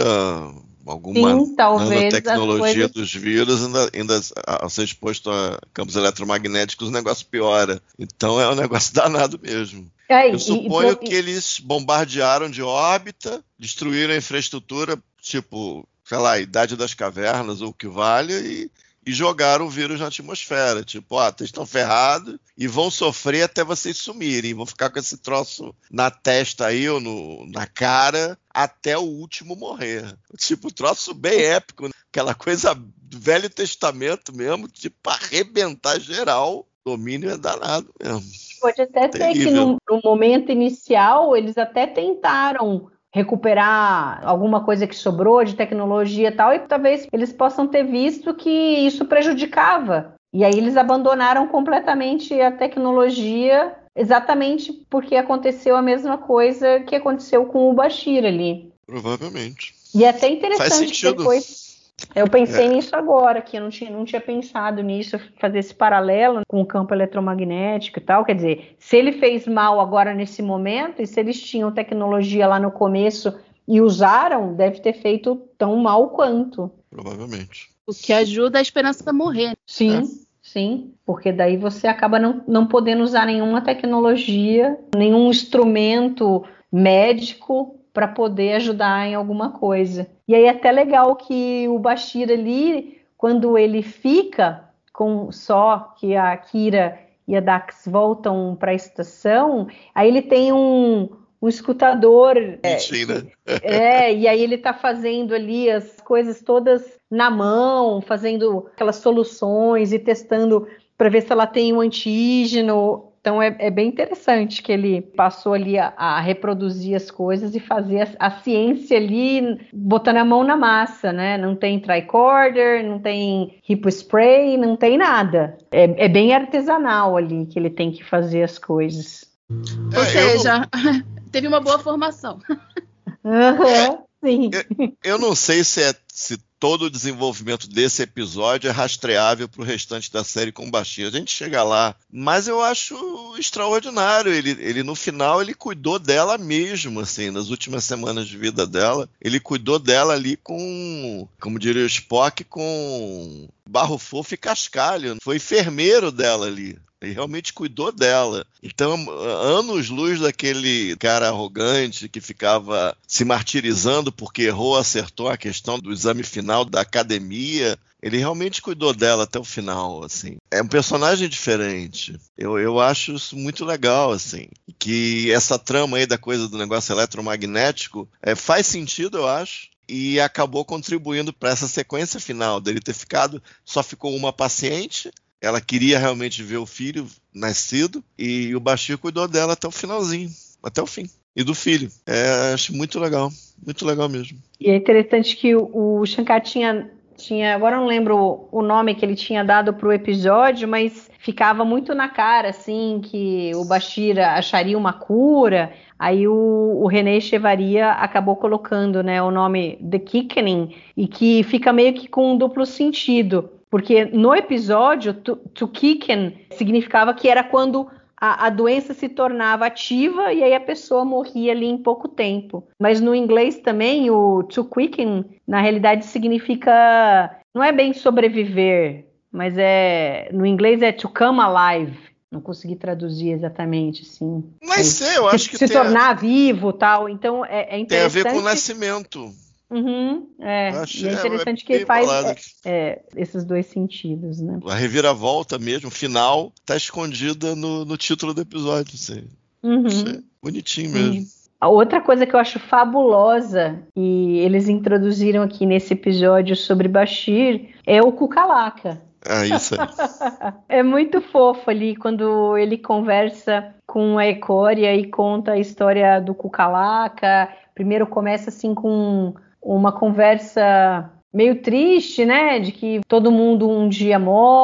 alguma Sim, talvez tecnologia coisas... dos vírus, ainda, ainda ao ser exposto a campos eletromagnéticos, o negócio piora. Então é um negócio danado mesmo. É, eu suponho e, e, que eles bombardearam de órbita, destruíram a infraestrutura, tipo, sei lá, a idade das cavernas ou o que vale, e, e jogaram o vírus na atmosfera. Tipo, ó, vocês estão ferrados e vão sofrer até vocês sumirem. Vão ficar com esse troço na testa aí ou no, na cara até o último morrer. Tipo, troço bem épico, né? Aquela coisa do Velho Testamento mesmo, tipo, arrebentar geral. O domínio é danado mesmo. Pode até ser que no, no momento inicial eles até tentaram recuperar alguma coisa que sobrou de tecnologia e tal, e talvez eles possam ter visto que isso prejudicava. E aí eles abandonaram completamente a tecnologia, exatamente porque aconteceu a mesma coisa que aconteceu com o Bashir ali. Provavelmente. E é até interessante. Faz sentido. Depois... Eu pensei é. nisso agora, que eu não tinha, não tinha pensado nisso, fazer esse paralelo com o campo eletromagnético e tal. Quer dizer, se ele fez mal agora nesse momento, e se eles tinham tecnologia lá no começo e usaram, deve ter feito tão mal quanto. Provavelmente. O que ajuda a esperança a morrer. Sim, é. sim, porque daí você acaba não, não podendo usar nenhuma tecnologia, nenhum instrumento médico para poder ajudar em alguma coisa. E aí é até legal que o Bashir ali, quando ele fica com só que a Kira e a Dax voltam para a estação, aí ele tem um, um escutador. Mentira. É, é, e aí ele está fazendo ali as coisas todas na mão, fazendo aquelas soluções e testando para ver se ela tem um antígeno. Então é, é bem interessante que ele passou ali a, a reproduzir as coisas e fazer a, a ciência ali, botando a mão na massa, né? Não tem tricorder, não tem hipospray, não tem nada. É, é bem artesanal ali que ele tem que fazer as coisas. Ou é, seja, não... teve uma boa formação. Uhum, sim. Eu, eu não sei se, é, se todo o desenvolvimento desse episódio é rastreável para o restante da série com o Bashir. A gente chega lá, mas eu acho extraordinário. Ele, ele no final ele cuidou dela mesmo, assim, nas últimas semanas de vida dela. Ele cuidou dela ali com, como diria o Spock, com barro fofo e cascalho. Foi enfermeiro dela ali. Ele realmente cuidou dela. Então, anos-luz daquele cara arrogante que ficava se martirizando porque errou, acertou a questão do exame final da academia, ele realmente cuidou dela até o final, assim. É um personagem diferente. Eu, eu acho isso muito legal, assim. Que essa trama aí da coisa do negócio eletromagnético é, faz sentido, eu acho. E acabou contribuindo para essa sequência final dele ter ficado, só ficou uma paciente. Ela queria realmente ver o filho nascido e o Bashir cuidou dela até o finalzinho, até o fim. E do filho. É, acho muito legal, muito legal mesmo. E é interessante que o, o Shankar tinha, tinha, agora eu não lembro o nome que ele tinha dado para o episódio, mas ficava muito na cara, assim, que o Bashir acharia uma cura. Aí o, o René Echevarria acabou colocando, né, o nome The Quickening, e que fica meio que com um duplo sentido. Porque no episódio, to, to quicken significava que era quando a, a doença se tornava ativa e aí a pessoa morria ali em pouco tempo. Mas no inglês também, o to quicken, na realidade, significa... Não é bem sobreviver, mas é... No inglês é to come alive. Não consegui traduzir exatamente, assim. Mas é, eu acho se, que se tem tornar a... vivo, tal. Então é, é interessante. Tem a ver com o nascimento. Uhum, é. Acho, E é interessante é, é que faz é, é, esses dois sentidos, né? A reviravolta mesmo, final, tá escondida no, no título do episódio. Assim. Uhum. É bonitinho mesmo. Sim. A outra coisa que eu acho fabulosa, e eles introduziram aqui nesse episódio sobre Bashir, é o Cucalaca. Ah, isso aí. É muito fofo ali quando ele conversa com a Ecória e conta a história do Cucalaca. Primeiro começa assim com uma conversa meio triste, né, de que todo mundo um dia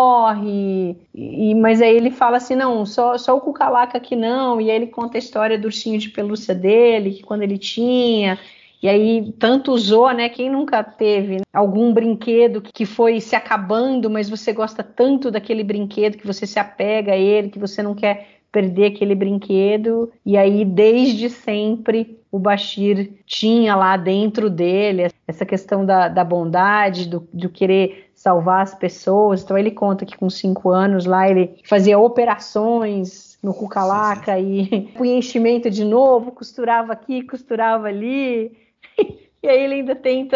morre, e, mas aí ele fala assim, não, só, só o Cucalaca que não, e aí ele conta a história do ursinho de pelúcia dele, que quando ele tinha, e aí tanto usou, né, quem nunca teve algum brinquedo que foi se acabando, mas você gosta tanto daquele brinquedo que você se apega a ele, que você não quer perder aquele brinquedo, e aí desde sempre o Bashir tinha lá dentro dele essa questão da, da bondade, do, de querer salvar as pessoas. Então ele conta que com cinco anos lá ele fazia operações no Cucalaca e punha enchimento de novo, costurava aqui, costurava ali, e aí ele ainda tenta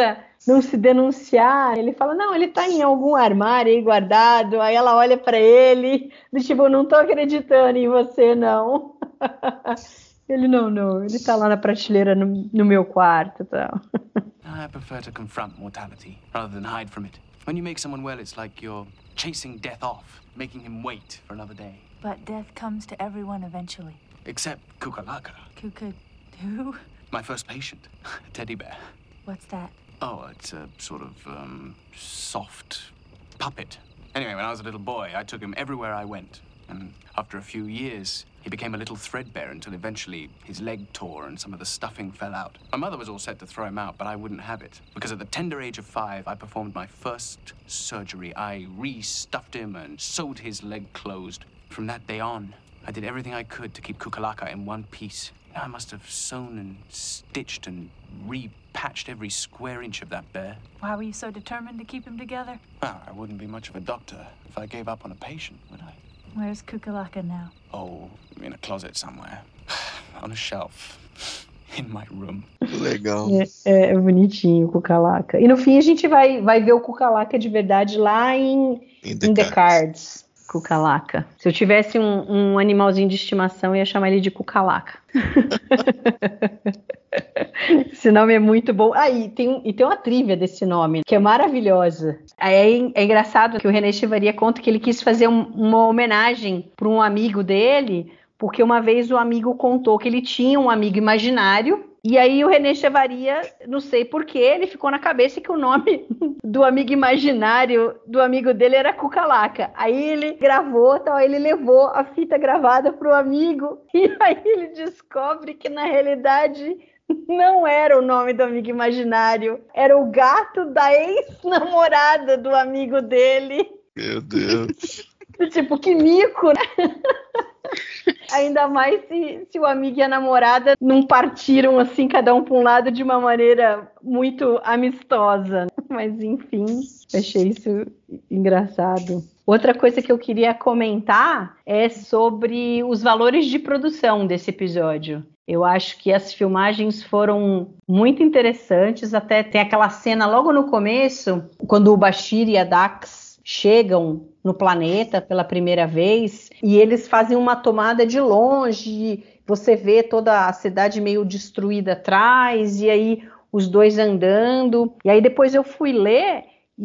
não se denunciar. Ele fala, não, ele tá em algum armário aí guardado. Aí ela olha pra ele, do tipo, não tô acreditando em você, não. Ele, não, não, ele tá lá na prateleira no, no meu quarto e tal. I prefer to confront mortality rather than hide from it. When you make someone well, it's like you're chasing death off, making him wait for another day. But death comes to everyone eventually. Except Kukalaka, Who could... who? my first patient, a teddy bear. What's that? Oh, it's a sort of um, soft puppet. Anyway, when I was a little boy, I took him everywhere I went. And after a few years, he became a little threadbare until eventually his leg tore and some of the stuffing fell out. My mother was all set to throw him out, but I wouldn't have it. Because at the tender age of five, I performed my first surgery. I re-stuffed him and sewed his leg closed. From that day on, I did everything I could to keep Kukalaka in one piece. I must have sewn and stitched and re-patched every square inch of that bear. Why were you so determined to keep him together? Well, I wouldn't be much of a doctor if I gave up on a patient, would I? Where's Kukalaka now? Oh, in a closet somewhere. On a shelf. In my room. Legal. É, é bonitinho o Kukalaka. E no fim a gente vai, vai ver o Kukalaka de verdade lá em, In the in the Cards. Cards. Kukalaka. Se eu tivesse um, um animalzinho de estimação, eu ia chamar ele de Kukalaka. Esse nome é muito bom. Ah, e tem, e tem uma trivia desse nome, que é maravilhosa. É, é engraçado que o René Chevaria conta que ele quis fazer um, uma homenagem para um amigo dele, porque uma vez o amigo contou que ele tinha um amigo imaginário, e aí o René Chevaria, não sei porquê, ele ficou na cabeça que o nome do amigo imaginário do amigo dele era Kukalaka. Aí ele gravou, tal, ele levou a fita gravada pro amigo, e aí ele descobre que na realidade não era o nome do amigo imaginário, era o gato da ex-namorada do amigo dele. Meu Deus. Tipo, que mico, né? Ainda mais se, se o amigo e a namorada não partiram assim, cada um para um lado de uma maneira muito amistosa. Mas enfim, achei isso engraçado. Outra coisa que eu queria comentar é sobre os valores de produção desse episódio. Eu acho que as filmagens foram muito interessantes, até tem aquela cena logo no começo, quando o Bashir e a Dax chegam no planeta pela primeira vez, e eles fazem uma tomada de longe, você vê toda a cidade meio destruída atrás, e aí os dois andando, e aí depois eu fui ler,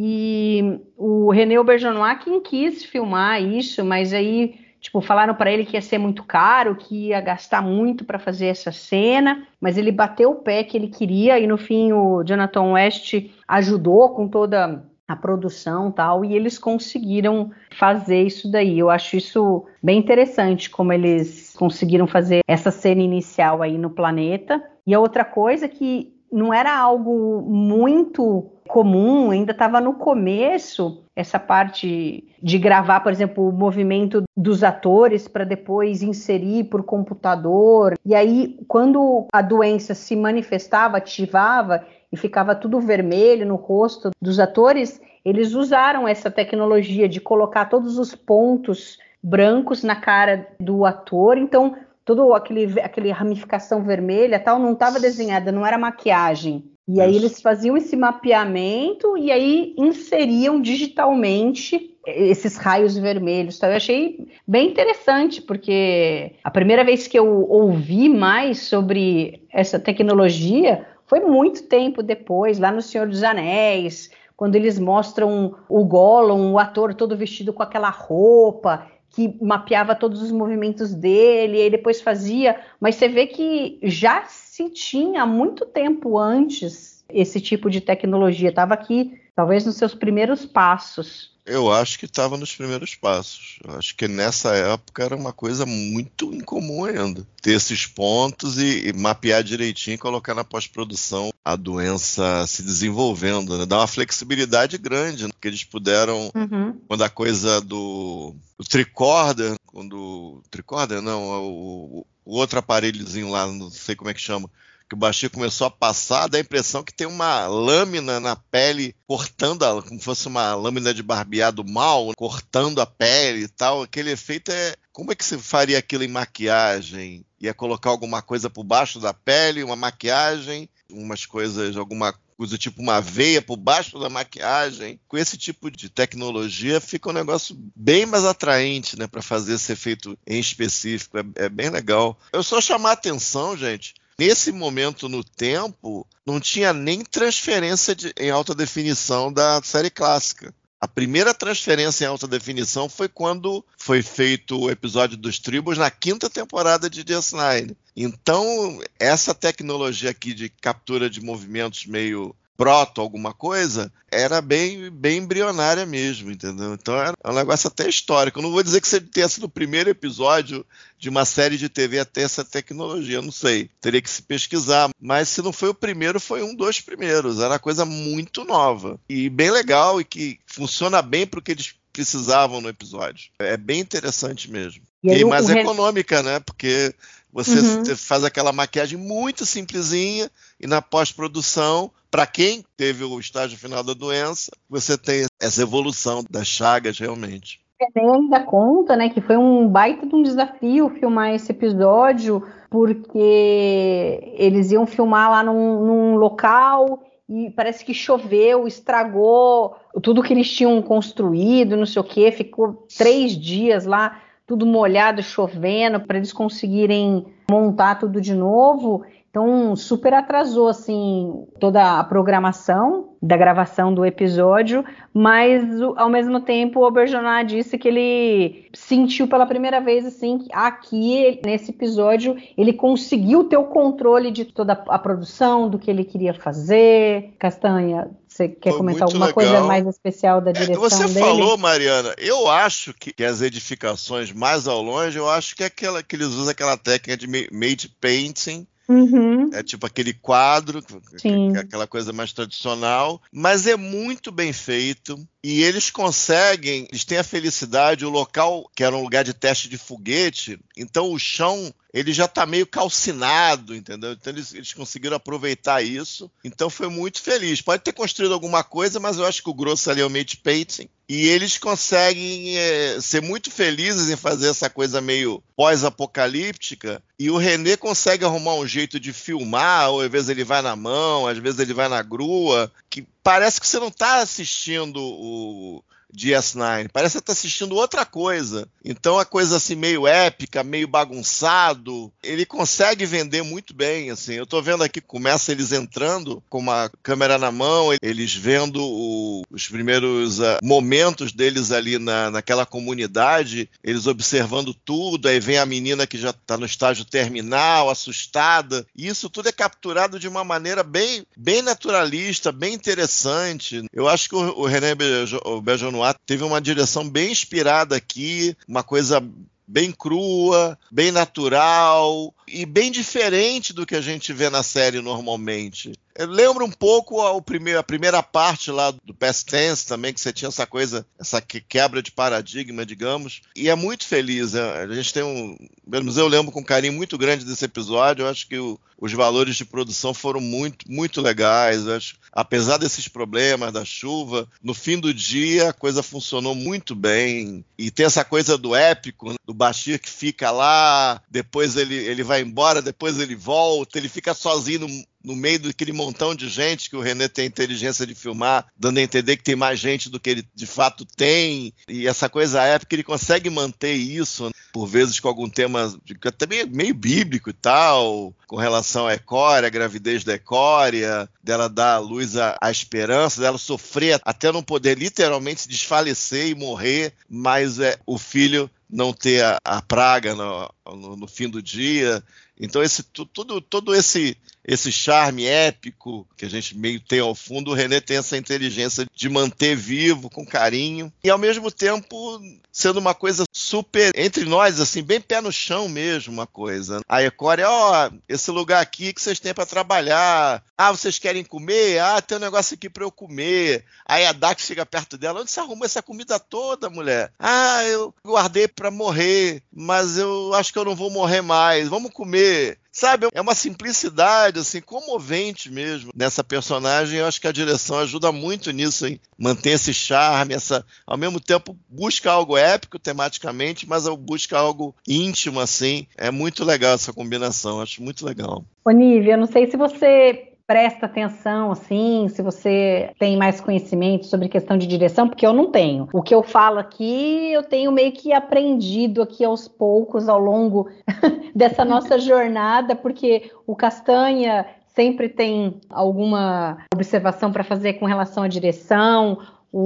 e o René Auberjonois quem quis filmar isso, mas aí tipo, falaram para ele que ia ser muito caro, que ia gastar muito para fazer essa cena, mas ele bateu o pé que ele queria, e no fim o Jonathan West ajudou com toda a produção e tal, e eles conseguiram fazer isso daí. Eu acho isso bem interessante, como eles conseguiram fazer essa cena inicial aí no planeta. E a outra coisa que não era algo muito comum, ainda estava no começo, essa parte de gravar, por exemplo, o movimento dos atores para depois inserir por computador. E aí, quando a doença se manifestava, ativava e ficava tudo vermelho no rosto dos atores, eles usaram essa tecnologia de colocar todos os pontos brancos na cara do ator. Então, toda aquele, aquele ramificação vermelha tal não estava desenhada, não era maquiagem. E aí eles faziam esse mapeamento e aí inseriam digitalmente esses raios vermelhos. Tá? Eu achei bem interessante, porque a primeira vez que eu ouvi mais sobre essa tecnologia foi muito tempo depois, lá no Senhor dos Anéis, quando eles mostram o Gollum, o ator todo vestido com aquela roupa, que mapeava todos os movimentos dele, e aí depois fazia, mas você vê que já se tinha há muito tempo antes esse tipo de tecnologia, estava aqui, talvez nos seus primeiros passos. Eu acho que estava nos primeiros passos. Eu acho que nessa época era uma coisa muito incomum ainda. Ter esses pontos e, e mapear direitinho e colocar na pós-produção a doença se desenvolvendo, né? Dá uma flexibilidade grande, né? Porque eles puderam, uhum. quando a coisa do, do tricorder, quando... Tricorder não, o, o outro aparelhozinho lá, não sei como é que chama, que o Bashir começou a passar, dá a impressão que tem uma lâmina na pele, cortando, a, como se fosse uma lâmina de barbeado mal, cortando a pele e tal. Aquele efeito é... Como é que você faria aquilo em maquiagem? Ia colocar alguma coisa por baixo da pele, uma maquiagem, umas coisas, alguma usa tipo uma veia por baixo da maquiagem. Com esse tipo de tecnologia fica um negócio bem mais atraente, né, para fazer esse efeito em específico. É, é bem legal. Eu só chamar a atenção, gente, nesse momento no tempo, não tinha nem transferência de, em alta definição da série clássica. A primeira transferência em alta definição foi quando foi feito o episódio dos Tribbles na quinta temporada de D S nove. Então, essa tecnologia aqui de captura de movimentos meio proto alguma coisa, era bem, bem embrionária mesmo, entendeu? Então era um negócio até histórico. Eu não vou dizer que você tenha sido o primeiro episódio de uma série de T V a ter essa tecnologia, eu não sei. Teria que se pesquisar. Mas se não foi o primeiro, foi um dos primeiros. Era uma coisa muito nova. E bem legal e que funciona bem para o que eles precisavam no episódio. É bem interessante mesmo. E, aí, e mais o... econômica, né? Porque você uhum. faz aquela maquiagem muito simplesinha e na pós-produção, para quem teve o estágio final da doença, você tem essa evolução das chagas realmente. Ele ainda conta, né, que foi um baita de um desafio filmar esse episódio, porque eles iam filmar lá num, num local e parece que choveu, estragou tudo que eles tinham construído, não sei o quê, ficou três dias lá, tudo molhado, chovendo, para eles conseguirem montar tudo de novo. Então, super atrasou, assim, toda a programação da gravação do episódio, mas, ao mesmo tempo, o Auberjonois disse que ele sentiu pela primeira vez, assim, aqui, nesse episódio, ele conseguiu ter o controle de toda a produção, do que ele queria fazer. Castanha, você quer Foi comentar alguma legal. coisa mais especial da direção é, você dele? Você falou, Mariana, eu acho que, que as edificações mais ao longe, eu acho que é aquela que eles usam aquela técnica de made painting. Uhum. É tipo aquele quadro, Sim. aquela coisa mais tradicional, mas é muito bem feito e eles conseguem, eles têm a felicidade, o local que era um lugar de teste de foguete, então o chão ele já está meio calcinado, entendeu? Então eles, eles conseguiram aproveitar isso, então foi muito feliz. Pode ter construído alguma coisa, mas eu acho que o grosso ali é o made painting. E eles conseguem é, ser muito felizes em fazer essa coisa meio pós-apocalíptica. E o René consegue arrumar um jeito de filmar, ou às vezes ele vai na mão, às vezes ele vai na grua, que parece que você não está assistindo o D S nove, parece que você está assistindo outra coisa. Então a coisa assim meio épica, meio bagunçado, ele consegue vender muito bem, assim. Eu estou vendo aqui, começa eles entrando com uma câmera na mão, eles vendo o, os primeiros uh, momentos deles ali na, naquela comunidade, eles observando tudo, aí vem a menina que já está no estágio terminal, assustada, e isso tudo é capturado de uma maneira bem, bem naturalista, bem interessante. Eu acho que o, o René Auberjonois teve uma direção bem inspirada aqui, uma coisa bem crua, bem natural e bem diferente do que a gente vê na série normalmente. Lembra um pouco a, o primeiro, a primeira parte lá do Past Tense também, que você tinha essa coisa, essa quebra de paradigma, digamos, e é muito feliz. A gente tem um, pelo menos eu lembro com um carinho muito grande desse episódio. Eu acho que o, os valores de produção foram muito, muito legais. Eu acho, apesar desses problemas da chuva, no fim do dia a coisa funcionou muito bem. E tem essa coisa do épico, né? Do Bashir que fica lá, depois ele, ele vai embora, depois ele volta, ele fica sozinho no no meio daquele montão de gente que o René tem a inteligência de filmar, dando a entender que tem mais gente do que ele de fato tem, e essa coisa épica, ele consegue manter isso, né? Por vezes com algum tema até meio, meio bíblico e tal, com relação à Ecória, a gravidez da Ecória, dela dar à luz à, à esperança, dela sofrer até não poder literalmente se desfalecer e morrer, mas é, o filho não ter a, a praga no, no, no fim do dia. Então esse, tudo, todo esse, esse charme épico que a gente meio tem ao fundo, o René tem essa inteligência de manter vivo, com carinho, e ao mesmo tempo sendo uma coisa super, entre nós, assim, bem pé no chão mesmo, uma coisa. A Ecória, ó, oh, esse lugar aqui que vocês têm para trabalhar, ah, vocês querem comer? Ah, tem um negócio aqui para eu comer. Aí a Dax chega perto dela, onde você arrumou essa comida toda, mulher? Ah, eu guardei para morrer, mas eu acho que eu não vou morrer mais, vamos comer. Sabe, é uma simplicidade, assim, comovente mesmo nessa personagem. Eu acho que a direção ajuda muito nisso, hein? Mantém esse charme, essa, ao mesmo tempo busca algo épico tematicamente, mas busca algo íntimo, assim. É muito legal essa combinação, acho muito legal. Ô, Nívia, eu não sei se você presta atenção, assim, se você tem mais conhecimento sobre questão de direção, porque eu não tenho. O que eu falo aqui, eu tenho meio que aprendido aqui aos poucos, ao longo dessa nossa jornada, porque o Castanha sempre tem alguma observação para fazer com relação à direção.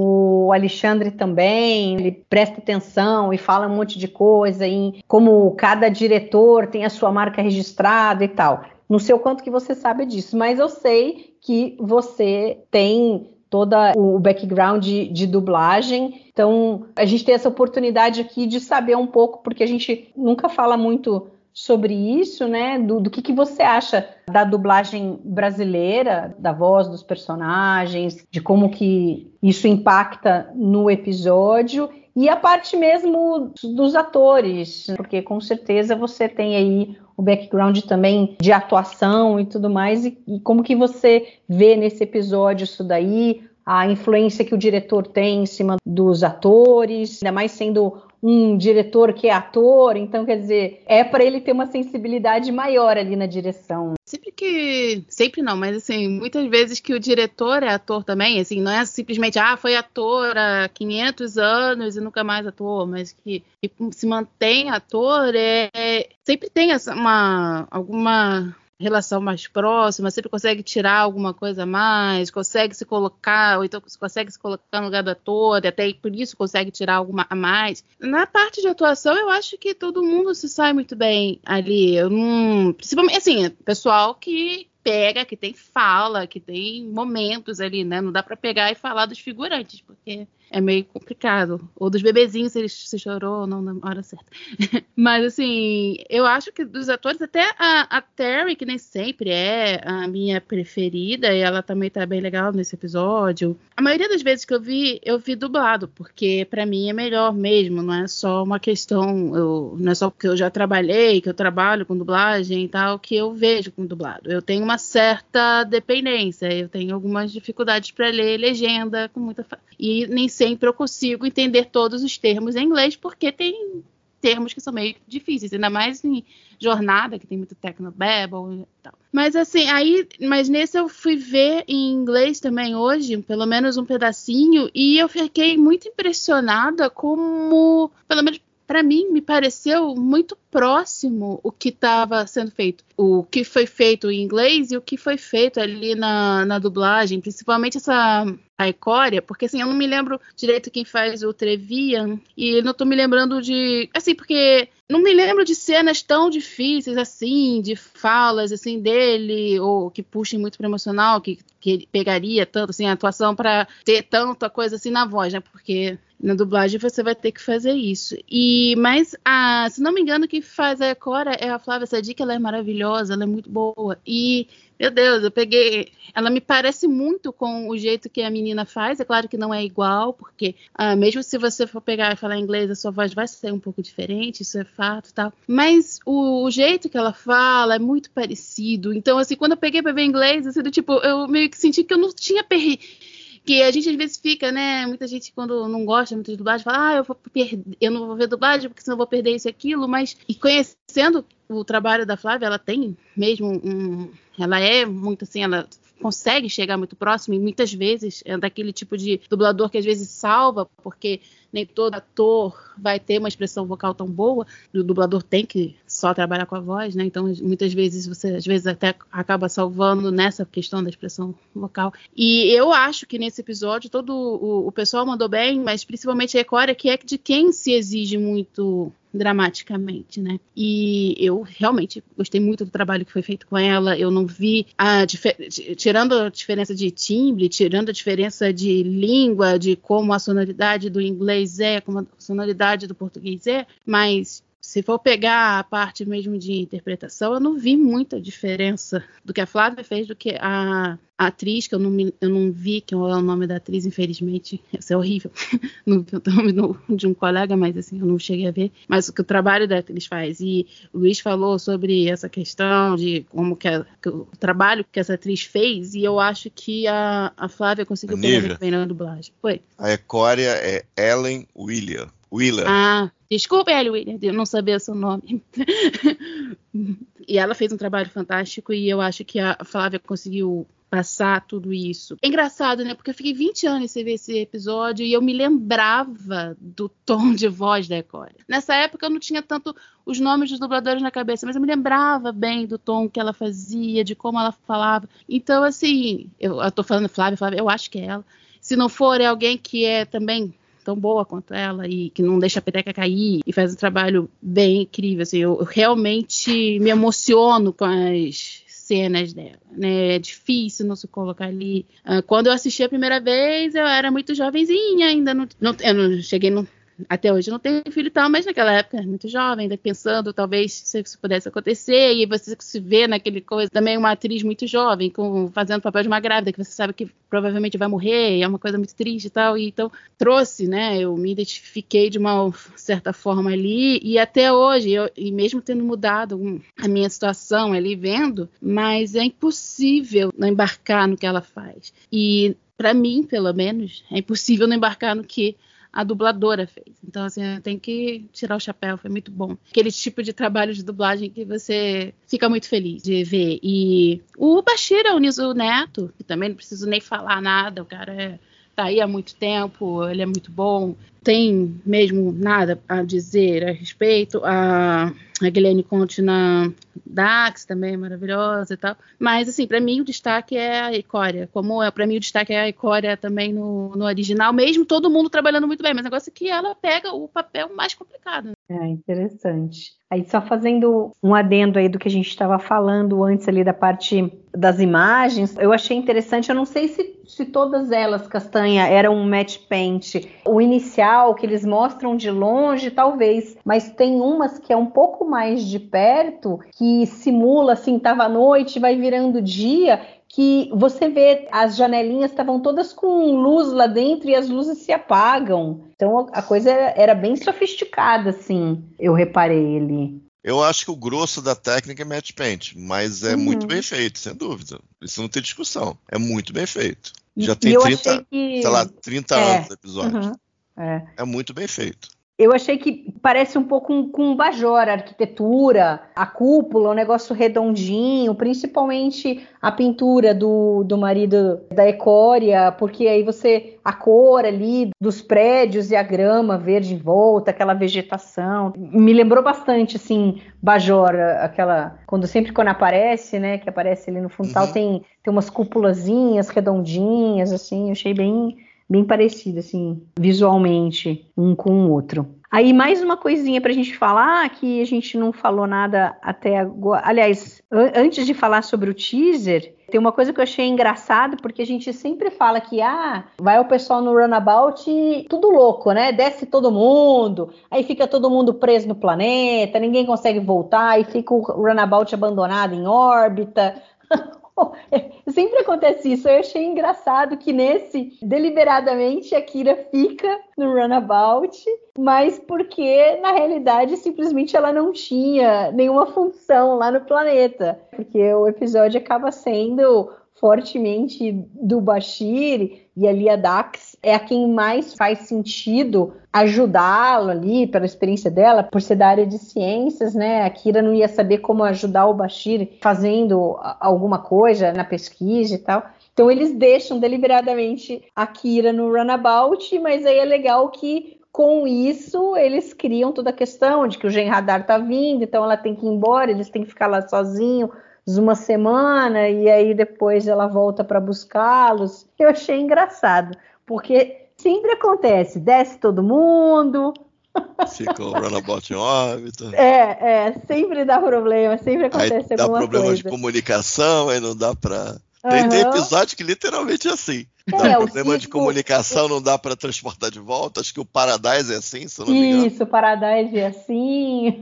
O Alexandre também, ele presta atenção e fala um monte de coisa em como cada diretor tem a sua marca registrada e tal. Não sei o quanto que você sabe disso, mas eu sei que você tem todo o background de, de dublagem. Então, a gente tem essa oportunidade aqui de saber um pouco, porque a gente nunca fala muito sobre isso, né? Do, do que, que você acha da dublagem brasileira, da voz dos personagens, de como que isso impacta no episódio, e a parte mesmo dos atores, porque com certeza você tem aí o background também de atuação e tudo mais, e, e como que você vê nesse episódio isso daí, a influência que o diretor tem em cima dos atores, ainda mais sendo um diretor que é ator, então quer dizer, é para ele ter uma sensibilidade maior ali na direção. Sempre que, sempre não, mas assim, muitas vezes que o diretor é ator também, assim, não é simplesmente, ah, foi ator há quinhentos anos e nunca mais ator, mas que, que se mantém ator, é, é, sempre tem essa, uma, alguma relação mais próxima, sempre consegue tirar alguma coisa a mais, consegue se colocar, ou então consegue se colocar no lugar do ator, e até por isso consegue tirar alguma a mais. Na parte de atuação, eu acho que todo mundo se sai muito bem ali. Eu não, principalmente, assim, pessoal que pega, que tem fala, que tem momentos ali, né? Não dá pra pegar e falar dos figurantes, porque é meio complicado. Ou dos bebezinhos, se ele se chorou ou não na hora certa. Mas, assim, eu acho que dos atores, até a, a Terry, que nem sempre é a minha preferida, e ela também tá bem legal nesse episódio. A maioria das vezes que eu vi, eu vi dublado, porque pra mim é melhor mesmo, não é só uma questão, eu, não é só porque eu já trabalhei, que eu trabalho com dublagem e tal, que eu vejo com dublado. Eu tenho uma certa dependência, eu tenho algumas dificuldades pra ler legenda com muita fa... e nem sempre eu consigo entender todos os termos em inglês, porque tem termos que são meio difíceis, ainda mais em jornada, que tem muito technobabble e tal. Mas assim, aí, mas nesse eu fui ver em inglês também hoje, pelo menos um pedacinho, e eu fiquei muito impressionada como, pelo menos para mim, me pareceu muito próximo o que estava sendo feito. O que foi feito em inglês e o que foi feito ali na, na dublagem. Principalmente essa a Ecória, porque assim, eu não me lembro direito quem faz o Trevian. E não estou me lembrando de... Assim, porque não me lembro de cenas tão difíceis assim, de falas assim dele, ou que puxem muito para emocional, que, que ele pegaria tanto assim, a atuação para ter tanta coisa assim na voz, né? Porque... na dublagem você vai ter que fazer isso. E, mas, a, se não me engano, quem faz a Cora é a Flávia Sadi, que ela é maravilhosa, ela é muito boa. E, meu Deus, eu peguei... Ela me parece muito com o jeito que a menina faz. É claro que não é igual, porque ah, mesmo se você for pegar e falar inglês, a sua voz vai ser um pouco diferente, isso é fato e tal. Mas o, o jeito que ela fala é muito parecido. Então, assim, quando eu peguei pra ver inglês, assim, do, tipo, eu meio que senti que eu não tinha perdido. Que a gente às vezes fica, né? Muita gente quando não gosta muito de dublagem fala, ah, eu, vou perder, eu não vou ver dublagem porque senão eu vou perder isso e aquilo, mas e conhecendo o trabalho da Flávia, ela tem mesmo um... Ela é muito assim, ela consegue chegar muito próximo e muitas vezes é daquele tipo de dublador que às vezes salva, porque nem todo ator vai ter uma expressão vocal tão boa, o dublador tem que só trabalhar com a voz, né? Então muitas vezes você às vezes até acaba salvando nessa questão da expressão vocal. E eu acho que nesse episódio todo o, o pessoal mandou bem, mas principalmente a Ecória, que é de quem se exige muito dramaticamente, né? E eu realmente gostei muito do trabalho que foi feito com ela. Eu não vi a tirando a diferença de timbre, tirando a diferença de língua, de como a sonoridade do inglês é, como a sonoridade do português é, mas se for pegar a parte mesmo de interpretação, eu não vi muita diferença do que a Flávia fez do que a, a atriz, que eu não, me, eu não vi, que é o nome da atriz, infelizmente. Isso é horrível. Não vi o nome no, de um colega, mas assim, eu não cheguei a ver. Mas o que o trabalho da atriz faz. E o Luiz falou sobre essa questão de como que, a, que o trabalho que essa atriz fez, e eu acho que a, a Flávia conseguiu pegar muito bem na dublagem. Foi. A Ecória é Ellen Wheeler. Wheeler. Ah, desculpa, Ellen Wheeler, eu não sabia o seu nome. E ela fez um trabalho fantástico e eu acho que a Flávia conseguiu passar tudo isso. É engraçado, né? Porque eu fiquei vinte anos sem ver esse episódio e eu me lembrava do tom de voz da Ecória. Nessa época eu não tinha tanto os nomes dos dubladores na cabeça, mas eu me lembrava bem do tom que ela fazia, de como ela falava. Então, assim, eu, eu tô falando Flávia, Flávia, eu acho que é ela. Se não for, é alguém que é também tão boa quanto ela e que não deixa a peteca cair e faz um trabalho bem incrível. Assim, eu, eu realmente me emociono com as cenas dela, né? É difícil não se colocar ali. Uh, quando eu assisti a primeira vez, eu era muito jovenzinha, ainda não, não eu não cheguei no, até hoje não tenho filho e tal, mas naquela época era muito jovem, ainda pensando talvez se isso pudesse acontecer, e você se vê naquele coisa, também uma atriz muito jovem, com, fazendo o papel de uma grávida, que você sabe que provavelmente vai morrer, é uma coisa muito triste e tal, e então trouxe, né, eu me identifiquei de uma certa forma ali, e até hoje, eu, e mesmo tendo mudado a minha situação ali, vendo, mas é impossível não embarcar no que ela faz, e para mim, pelo menos, é impossível não embarcar no que a dubladora fez. Então, assim, eu tenho que tirar o chapéu, foi muito bom. Aquele tipo de trabalho de dublagem que você fica muito feliz de ver. E o Bashir é o Niso Neto, que também não preciso nem falar nada, o cara é, tá aí há muito tempo, ele é muito bom, tem mesmo nada a dizer a respeito. A, a Glenn Conte na Dax também é maravilhosa e tal. Mas, assim, pra mim o destaque é a Ecória. Como é, pra mim o destaque é a Ecória também no, no original, mesmo todo mundo trabalhando muito bem. Mas o negócio é que ela pega o papel mais complicado. É interessante. Aí só fazendo um adendo aí do que a gente estava falando antes ali da parte das imagens, eu achei interessante, eu não sei se, se todas elas, Castanha, eram um match paint. O inicial, que eles mostram de longe, talvez, mas tem umas que é um pouco mais de perto, que simula assim, tava à noite, vai virando dia, que você vê as janelinhas estavam todas com luz lá dentro e as luzes se apagam. Então a coisa era, era bem sofisticada, assim, eu reparei ali. Eu acho que o grosso da técnica é match paint, mas é uhum. muito bem feito, sem dúvida. Isso não tem discussão. É muito bem feito. Já tem trinta, que... sei lá, trinta é. anos o episódio. Uhum. É. é muito bem feito. Eu achei que parece um pouco com, com Bajor, a arquitetura, a cúpula, um negócio redondinho, principalmente a pintura do, do marido da Ecória, porque aí você, a cor ali dos prédios e a grama verde em volta, aquela vegetação, me lembrou bastante, assim, Bajor, aquela, quando sempre quando aparece, né, que aparece ali no frontal, uhum. tem, tem umas cúpulazinhas redondinhas, assim, eu achei bem... bem parecido, assim, visualmente, um com o outro. Aí, mais uma coisinha pra gente falar, que a gente não falou nada até agora. Aliás, an- antes de falar sobre o teaser, tem uma coisa que eu achei engraçado, porque a gente sempre fala que, ah, vai o pessoal no runabout e tudo louco, né? Desce todo mundo, aí fica todo mundo preso no planeta, ninguém consegue voltar, e fica o runabout abandonado em órbita. Sempre acontece isso. Eu achei engraçado que nesse, deliberadamente, a Kira fica no runabout, mas porque, na realidade, simplesmente ela não tinha nenhuma função lá no planeta. Porque o episódio acaba sendo fortemente do Bashir, e ali a Dax é a quem mais faz sentido ajudá-lo ali, pela experiência dela, por ser da área de ciências, né? A Kira não ia saber como ajudar o Bashir fazendo alguma coisa na pesquisa e tal. Então eles deixam deliberadamente a Kira no runabout, mas aí é legal que com isso eles criam toda a questão de que o Gen Radar tá vindo, então ela tem que ir embora, eles têm que ficar lá sozinhos uma semana, e aí depois ela volta para buscá-los. Eu achei engraçado, porque sempre acontece, desce todo mundo. Fica o runabout em órbita. É, é, sempre dá problema, sempre acontece aí alguma coisa. Dá problema de comunicação, aí não dá para... Tem, uhum. tem episódio que literalmente é assim. Dá é, problema ciclo... de comunicação, não dá para transportar de volta. Acho que o Paradise é assim, se eu não me engano. Isso, o Paradise é assim.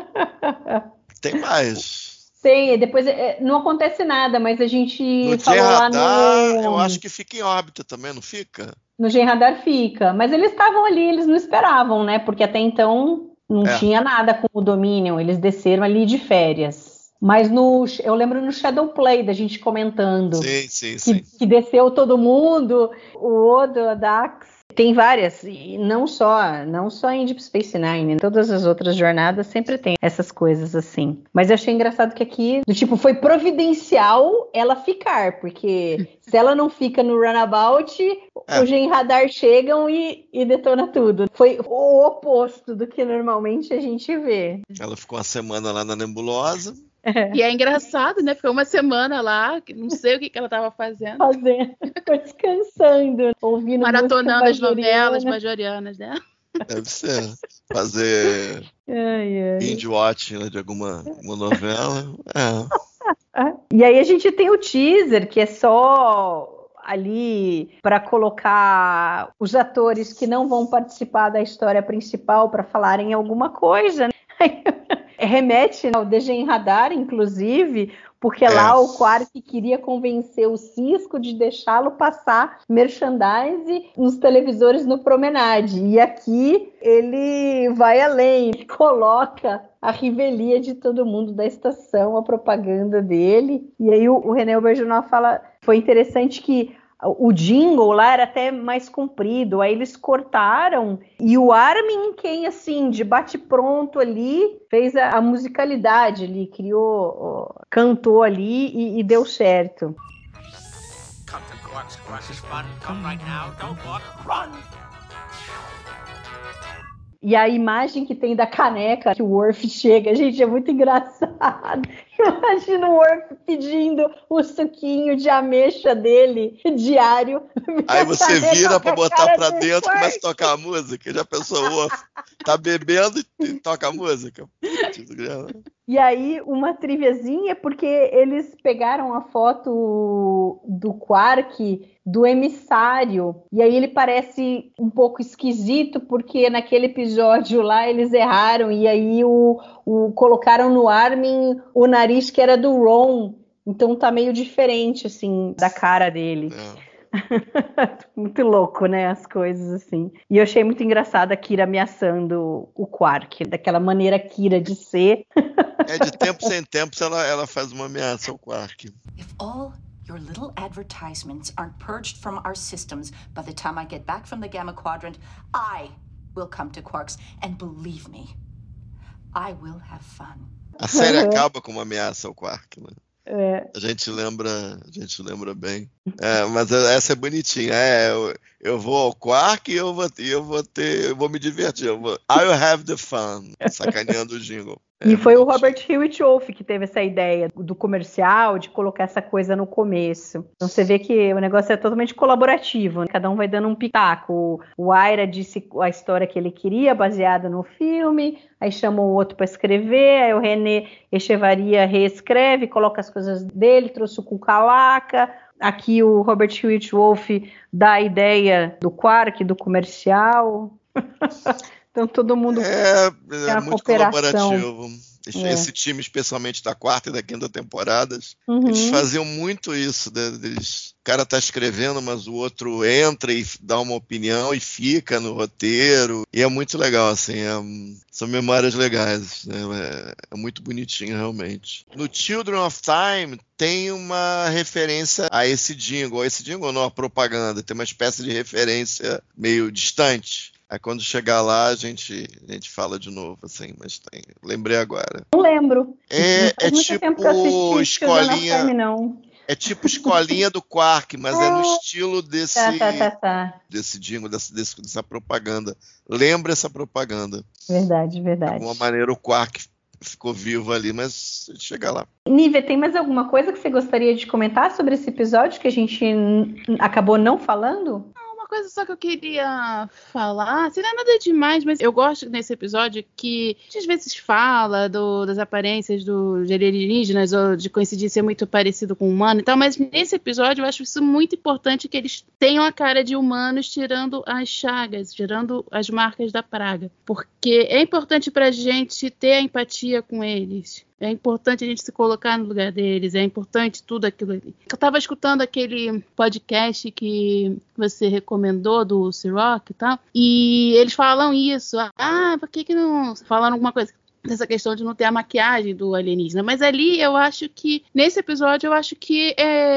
Tem mais... Tem, depois é, não acontece nada, mas a gente no falou Radar, lá no... eu acho que fica em órbita também, não fica? No Gen Radar fica, mas eles estavam ali, eles não esperavam, né? Porque até então não é. tinha nada com o Dominion, eles desceram ali de férias. Mas no, eu lembro no Shadowplay da gente comentando sim, sim, que, sim. que desceu todo mundo, o Odo, a Dax, Tem várias, e não só, não só em Deep Space Nine, todas as outras jornadas sempre tem essas coisas assim. Mas eu achei engraçado que aqui, do tipo, foi providencial ela ficar, porque se ela não fica no runabout, É. os Genradar chegam e, e detona tudo. Foi o oposto do que normalmente a gente vê. Ela ficou uma semana lá na nebulosa. E é engraçado, né? Ficou uma semana lá, que não sei o que, que ela estava fazendo. Fazendo, ficou descansando, ouvindo Maratonando as música novelas bajoriana. bajorianas, né? Deve ser. Fazer Ai, ai. binge watching, né, de alguma uma novela. É. E aí a gente tem o teaser, que é só ali para colocar os atores que não vão participar da história principal para falarem alguma coisa, né? Remete ao Degenradar, inclusive, porque É. lá o Quark queria convencer o Cisco de deixá-lo passar merchandise nos televisores no Promenade. E aqui ele vai além, ele coloca a revelia de todo mundo da estação, a propaganda dele. E aí o, o René Auberjonois fala, foi interessante que o jingle lá era até mais comprido, aí eles cortaram e o Armin, quem assim, de bate-pronto ali, fez a, a musicalidade ali, criou, ó, cantou ali e, e deu certo. Come to Quark's, Quark's is fun. Come right now, don't walk, run! E a imagem que tem da caneca que o Worf chega, gente, é muito engraçado. Imagina o Worf pedindo o suquinho de ameixa dele diário. Aí você vira pra com a botar cara pra do dentro e Quark. começa a tocar a música. Já pensou, o tá bebendo e toca a música. E aí, uma triviazinha, porque eles pegaram a foto do Quark, do emissário, e aí ele parece um pouco esquisito, porque naquele episódio lá eles erraram, e aí o, o, colocaram no Armin o nariz que era do Ron, então tá meio diferente, assim, da cara dele. É. Muito louco, né, as coisas assim. E eu achei muito engraçado a Kira ameaçando o Quark, daquela maneira Kira de ser. É, de tempos em tempos ela, ela faz uma ameaça ao Quark. If all your little advertisements aren't purged from our systems by the time I get back from the Gamma Quadrant, I will come to Quark's, and believe me, I will have fun. A série Uhum. acaba com uma ameaça ao Quark, né? É. A gente lembra, a gente lembra bem. É, mas essa é bonitinha. É, eu, eu vou ao Quark e eu vou, eu vou ter, eu vou me divertir. Eu vou, I'll have the fun. Sacaneando o jingle. É, E foi o bonitinho. Robert Hewitt Wolfe que teve essa ideia do comercial, de colocar essa coisa no começo. Então você vê que o negócio é totalmente colaborativo, né? Cada um vai dando um pitaco. O Ira disse a história que ele queria, baseada no filme, aí chama o outro para escrever, aí o René Echevarria reescreve, coloca as coisas dele, trouxe o Cucalaca. Aqui o Robert Hewitt Wolfe dá a ideia do Quark, do comercial. Então todo mundo É, tem é uma muito cooperação. colaborativo. Esse, É. esse time, especialmente da quarta e da quinta temporadas, Uhum. eles faziam muito isso. Né? Eles, o cara tá escrevendo, mas o outro entra e dá uma opinião e fica no roteiro. E é muito legal, assim. É, são memórias legais. Né? É, é muito bonitinho, realmente. No Children of Time tem uma referência a esse jingle. Esse jingle não, a propaganda. Tem uma espécie de referência meio distante. Aí quando chegar lá, a gente, a gente fala de novo, assim, mas tem. Lembrei agora. Não lembro. É, Não faz é muito tempo que eu tipo assisti Children of escolinha. Time, não. É tipo escolinha do Quark, mas é no estilo desse, Tá, tá, tá, tá. desse jingle, desse, desse- dessa propaganda. Lembra essa propaganda. Verdade, De verdade. alguma maneira o Quark ficou vivo ali, mas chega lá. Nívia, tem mais alguma coisa que você gostaria de comentar sobre esse episódio que a gente n- acabou não falando? Uma coisa só que eu queria falar, assim, não é nada demais, mas eu gosto nesse episódio que a gente às vezes fala do, das aparências dos alienígenas ou de coincidir ser muito parecido com o humano e tal, mas nesse episódio eu acho isso muito importante, que eles tenham a cara de humanos tirando as chagas, tirando as marcas da praga, porque é importante pra gente ter a empatia com eles. É importante a gente se colocar no lugar deles, é importante tudo aquilo ali. Eu estava escutando aquele podcast que você recomendou do Ciroc e tal, e eles falam isso. Ah, por que que não... Falaram alguma coisa. dessa questão de não ter a maquiagem do alienígena. Mas ali eu acho que, nesse episódio, eu acho que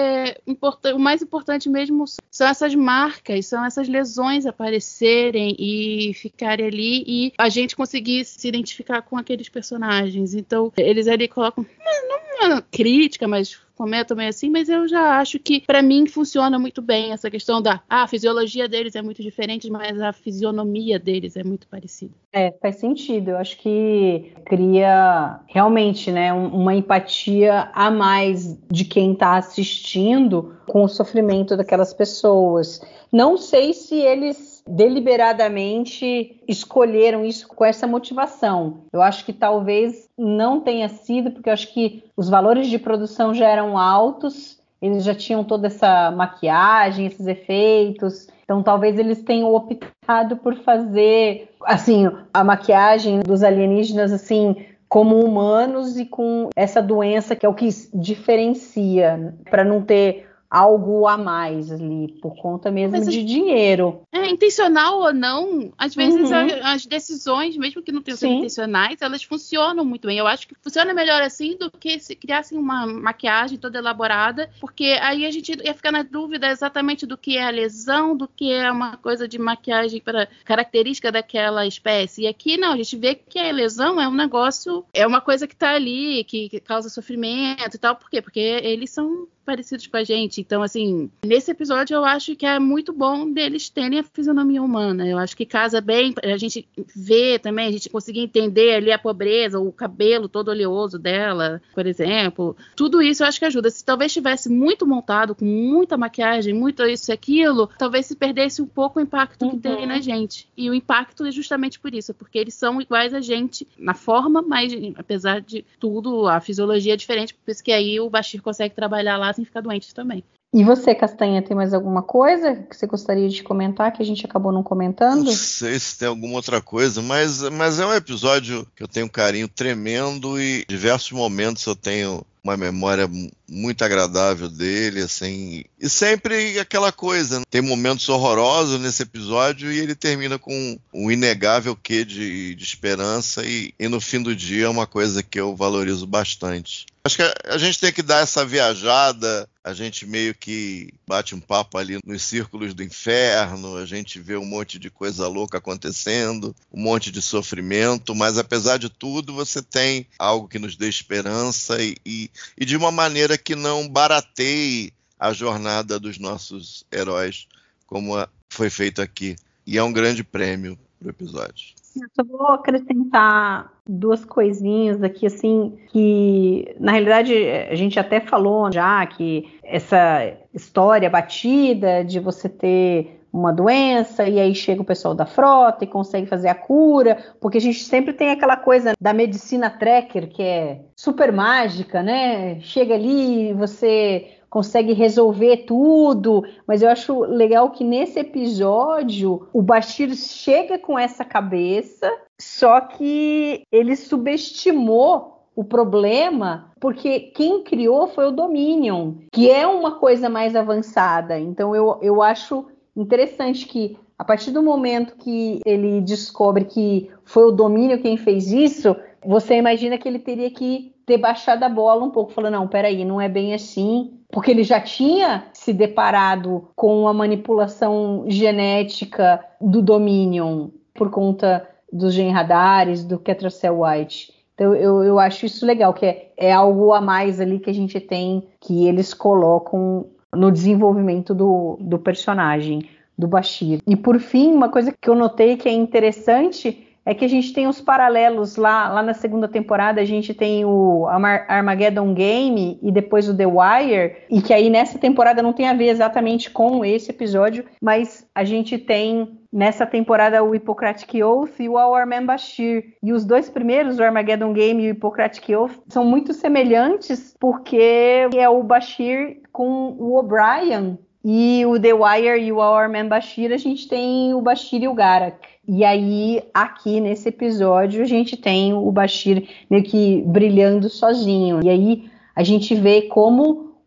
é import- o mais importante mesmo são essas marcas, são essas lesões aparecerem e ficarem ali e a gente conseguir se identificar com aqueles personagens. Então, eles ali colocam, não uma crítica, mas comentam meio assim, mas eu já acho que pra mim funciona muito bem essa questão da ah, a fisiologia deles é muito diferente, mas a fisionomia deles é muito parecida. É, faz sentido. Eu acho que cria realmente, né, um, uma empatia a mais de quem está assistindo com o sofrimento daquelas pessoas. Não sei se eles deliberadamente escolheram isso com essa motivação. Eu acho que talvez não tenha sido, porque eu acho que os valores de produção já eram altos, eles já tinham toda essa maquiagem, esses efeitos, então talvez eles tenham optado por fazer, assim, a maquiagem dos alienígenas, assim, como humanos e com essa doença que é o que diferencia, para não ter algo a mais ali, por conta mesmo Mas, de dinheiro. É, intencional ou não, às vezes Uhum. a, as decisões, mesmo que não tenham sido Sim. intencionais, elas funcionam muito bem. Eu acho que funciona melhor assim do que se criassem uma maquiagem toda elaborada, porque aí a gente ia ficar na dúvida exatamente do que é a lesão, do que é uma coisa de maquiagem para característica daquela espécie. E aqui não, a gente vê que a lesão é um negócio, é uma coisa que tá ali, que, que causa sofrimento e tal. Por quê? Porque eles são parecidos com a gente. Então, assim, nesse episódio eu acho que é muito bom deles terem a fisionomia humana. Eu acho que casa bem, a gente vê também, a gente conseguir entender ali a pobreza, o cabelo todo oleoso dela, por exemplo. Tudo isso eu acho que ajuda. Se talvez tivesse muito montado, com muita maquiagem, muito isso e aquilo, talvez se perdesse um pouco o impacto Uhum. que tem na gente. E o impacto é justamente por isso, porque eles são iguais a gente na forma, mas apesar de tudo, a fisiologia é diferente, por isso que aí o Bashir consegue trabalhar lá sem ficar doente também. E você, Castanha, tem mais alguma coisa que você gostaria de comentar que a gente acabou não comentando? Não sei se tem alguma outra coisa, mas, mas é um episódio que eu tenho um carinho tremendo e em diversos momentos eu tenho uma memória muito agradável dele, assim, e sempre aquela coisa, né? Tem momentos horrorosos nesse episódio e ele termina com um inegável quê de, de esperança e, e no fim do dia é uma coisa que eu valorizo bastante. Acho que a, a gente tem que dar essa viajada, a gente meio que bate um papo ali nos círculos do inferno, a gente vê um monte de coisa louca acontecendo, um monte de sofrimento, mas apesar de tudo você tem algo que nos dê esperança e, e, e de uma maneira que não barateie a jornada dos nossos heróis, como a, foi feito aqui. E é um grande prêmio pro episódio. Eu só vou acrescentar duas coisinhas aqui, assim, que na realidade a gente até falou já que essa história batida de você ter uma doença e aí chega o pessoal da frota e consegue fazer a cura, porque a gente sempre tem aquela coisa da medicina tracker que é super mágica, né? Chega ali e você consegue resolver tudo, mas eu acho legal que nesse episódio o Bashir chega com essa cabeça, só que ele subestimou o problema, porque quem criou foi o Dominion, que é uma coisa mais avançada. Então eu, eu acho interessante que a partir do momento que ele descobre que foi o Domínio quem fez isso, você imagina que ele teria que ter baixado a bola um pouco, falando, não, peraí, não é bem assim, porque ele já tinha se deparado com a manipulação genética do Dominion por conta dos genradares, do Ketracel White. Então eu, eu acho isso legal, que é, é algo a mais ali que a gente tem, que eles colocam no desenvolvimento do, do personagem, do Bashir. E por fim, uma coisa que eu notei que é interessante é que a gente tem os paralelos lá, lá na segunda temporada, a gente tem o Armageddon Game e depois o The Wire, e que aí nessa temporada não tem a ver exatamente com esse episódio, mas a gente tem nessa temporada o Hippocratic Oath e o Our Man Bashir. E os dois primeiros, o Armageddon Game e o Hippocratic Oath, são muito semelhantes porque é o Bashir com o O'Brien. E o The Wire e o Our Man Bashir, a gente tem o Bashir e o Garak. E aí, aqui nesse episódio, a gente tem o Bashir meio que brilhando sozinho. E aí, a gente vê como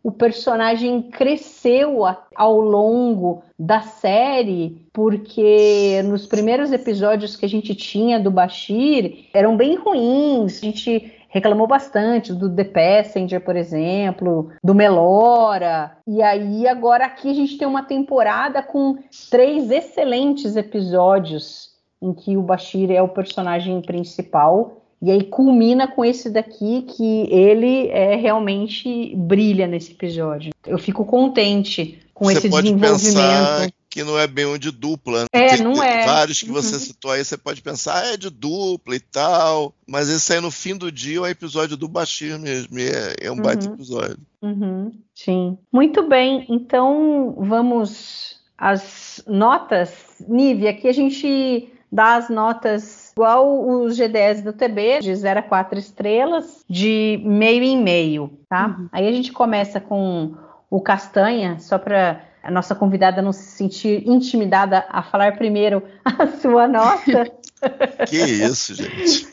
o personagem cresceu a, ao longo da série, porque nos primeiros episódios que a gente tinha do Bashir eram bem ruins, a gente reclamou bastante do The Passenger, por exemplo, do Melora, e aí agora aqui a gente tem uma temporada com três excelentes episódios em que o Bashir é o personagem principal. E aí culmina com esse daqui, que ele é, realmente brilha nesse episódio. Eu fico contente com você esse pode desenvolvimento. Pensar que não é bem um de dupla. Né? É, tem, não tem é. Vários que uhum. você citou aí, você pode pensar, ah, é de dupla e tal. Mas esse aí no fim do dia é o episódio do Bashir mesmo. E é, é um uhum. baita episódio. Uhum. Sim. Muito bem, então vamos às notas. Nívia, aqui a gente dá as notas igual os G D S do T B, de zero a quatro estrelas, de meio em meio, tá? Uhum. Aí a gente começa com o Castanha, só para a nossa convidada não se sentir intimidada a falar primeiro a sua nota. Que isso, gente?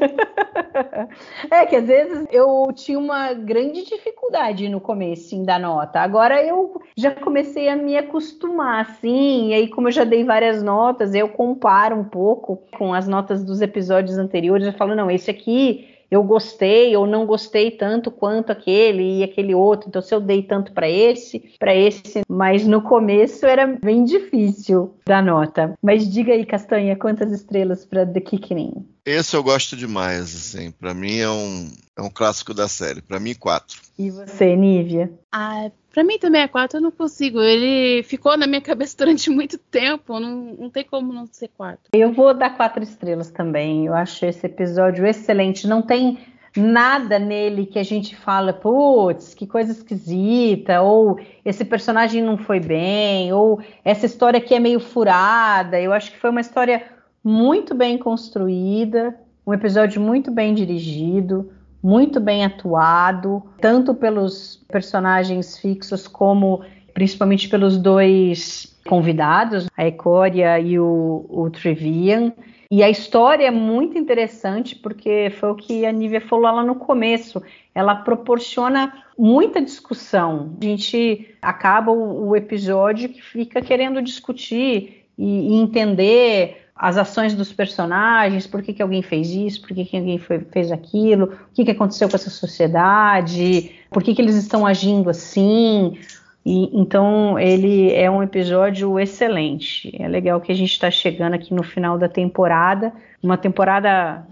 É que às vezes eu tinha uma grande dificuldade no começo da nota. Agora eu já comecei a me acostumar, assim. E aí, como eu já dei várias notas, eu comparo um pouco com as notas dos episódios anteriores. Eu falo, não, esse aqui eu gostei ou não gostei tanto quanto aquele e aquele outro. Então, se eu dei tanto para esse, para esse, mas no começo era bem difícil dar nota. Mas diga aí, Castanha, quantas estrelas para The Kicking? Esse eu gosto demais, assim. Para mim é um, é um clássico da série. Para mim, quatro. E você, Nívia? Ah, pra mim também é quatro, eu não consigo. Ele ficou na minha cabeça durante muito tempo, não, não tem como não ser quatro. Eu vou dar quatro estrelas também. Eu acho esse episódio excelente. Não tem nada nele que a gente fala, putz, que coisa esquisita, ou esse personagem não foi bem, ou essa história aqui é meio furada. Eu acho que foi uma história muito bem construída, um episódio muito bem dirigido, muito bem atuado, tanto pelos personagens fixos como principalmente pelos dois convidados, a Ikoria e o, o Trevian. E a história é muito interessante porque foi o que a Nívia falou lá no começo. Ela proporciona muita discussão. A gente acaba o, o episódio que fica querendo discutir e, e entender as ações dos personagens, por que, que alguém fez isso, por que, que alguém foi, fez aquilo, o que, que aconteceu com essa sociedade, por que, que eles estão agindo assim. E, então ele é um episódio excelente. É legal que a gente está chegando aqui no final da temporada, uma temporada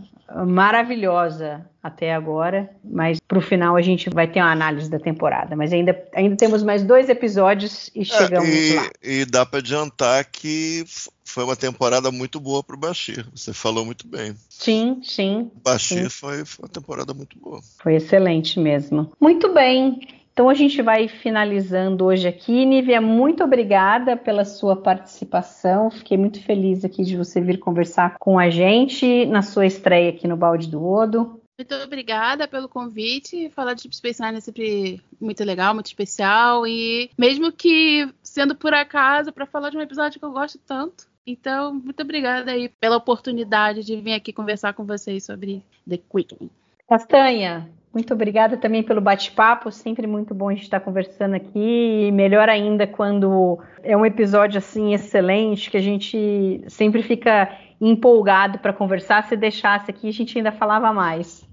maravilhosa até agora, mas para o final a gente vai ter uma análise da temporada, mas ainda, ainda temos mais dois episódios e chegamos é, e, lá. E dá para adiantar que foi uma temporada muito boa para o Bashir, você falou muito bem. Sim, sim. O Bashir sim. Foi, foi uma temporada muito boa. Foi excelente mesmo. Muito bem. Então a gente vai finalizando hoje aqui. Nívia, muito obrigada pela sua participação. Fiquei muito feliz aqui de você vir conversar com a gente na sua estreia aqui no Balde do Odo. Muito obrigada pelo convite. Falar de Deep Space Nine é sempre muito legal, muito especial. E mesmo que sendo por acaso, para falar de um episódio que eu gosto tanto. Então, muito obrigada aí pela oportunidade de vir aqui conversar com vocês sobre The Quickening. Castanha, muito obrigada também pelo bate-papo, sempre muito bom a gente estar conversando aqui, e melhor ainda quando é um episódio assim excelente, que a gente sempre fica empolgado para conversar. Se deixasse aqui, a gente ainda falava mais.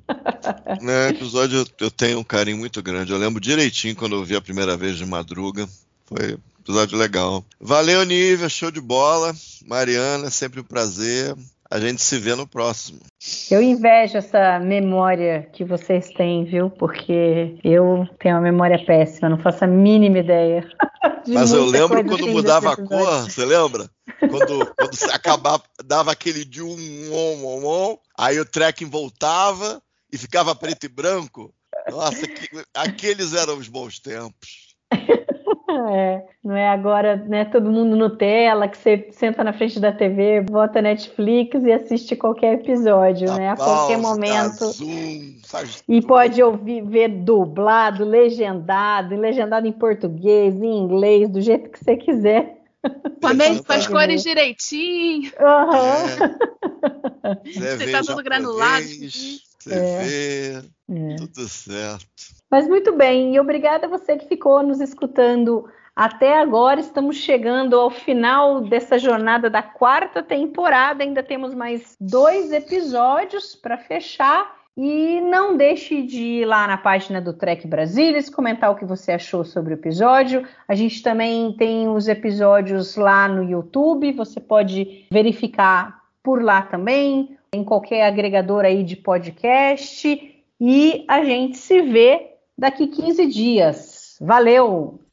No episódio eu tenho um carinho muito grande, eu lembro direitinho quando eu vi a primeira vez de madruga, foi um episódio legal. Valeu, Nívia, show de bola. Mariana, sempre um prazer. A gente se vê no próximo. Eu invejo essa memória que vocês têm, viu? Porque eu tenho uma memória péssima, não faço a mínima ideia. Mas eu lembro quando mudava a cor, você lembra? Quando, quando você acabava, dava aquele de um on, on, on, aí o tracking voltava e ficava preto e branco. Nossa, que, aqueles eram os bons tempos. É, não é agora, né, todo mundo Nutella, que você senta na frente da T V, bota Netflix e assiste qualquer episódio, da né, a pausa, qualquer momento. Zoom, e pode ouvir, ver dublado, legendado, legendado em português, em inglês, do jeito que você quiser. Também com as cores direitinho. Uhum. É. Você tá tudo granulado. Você É. vê, É. tudo certo. Mas muito bem, e obrigada a você que ficou nos escutando até agora. Estamos chegando ao final dessa jornada da quarta temporada. Ainda temos mais dois episódios para fechar. E não deixe de ir lá na página do Trek Brasilis, comentar o que você achou sobre o episódio. A gente também tem os episódios lá no YouTube, você pode verificar por lá também, em qualquer agregador aí de podcast. E a gente se vê daqui quinze dias. Valeu!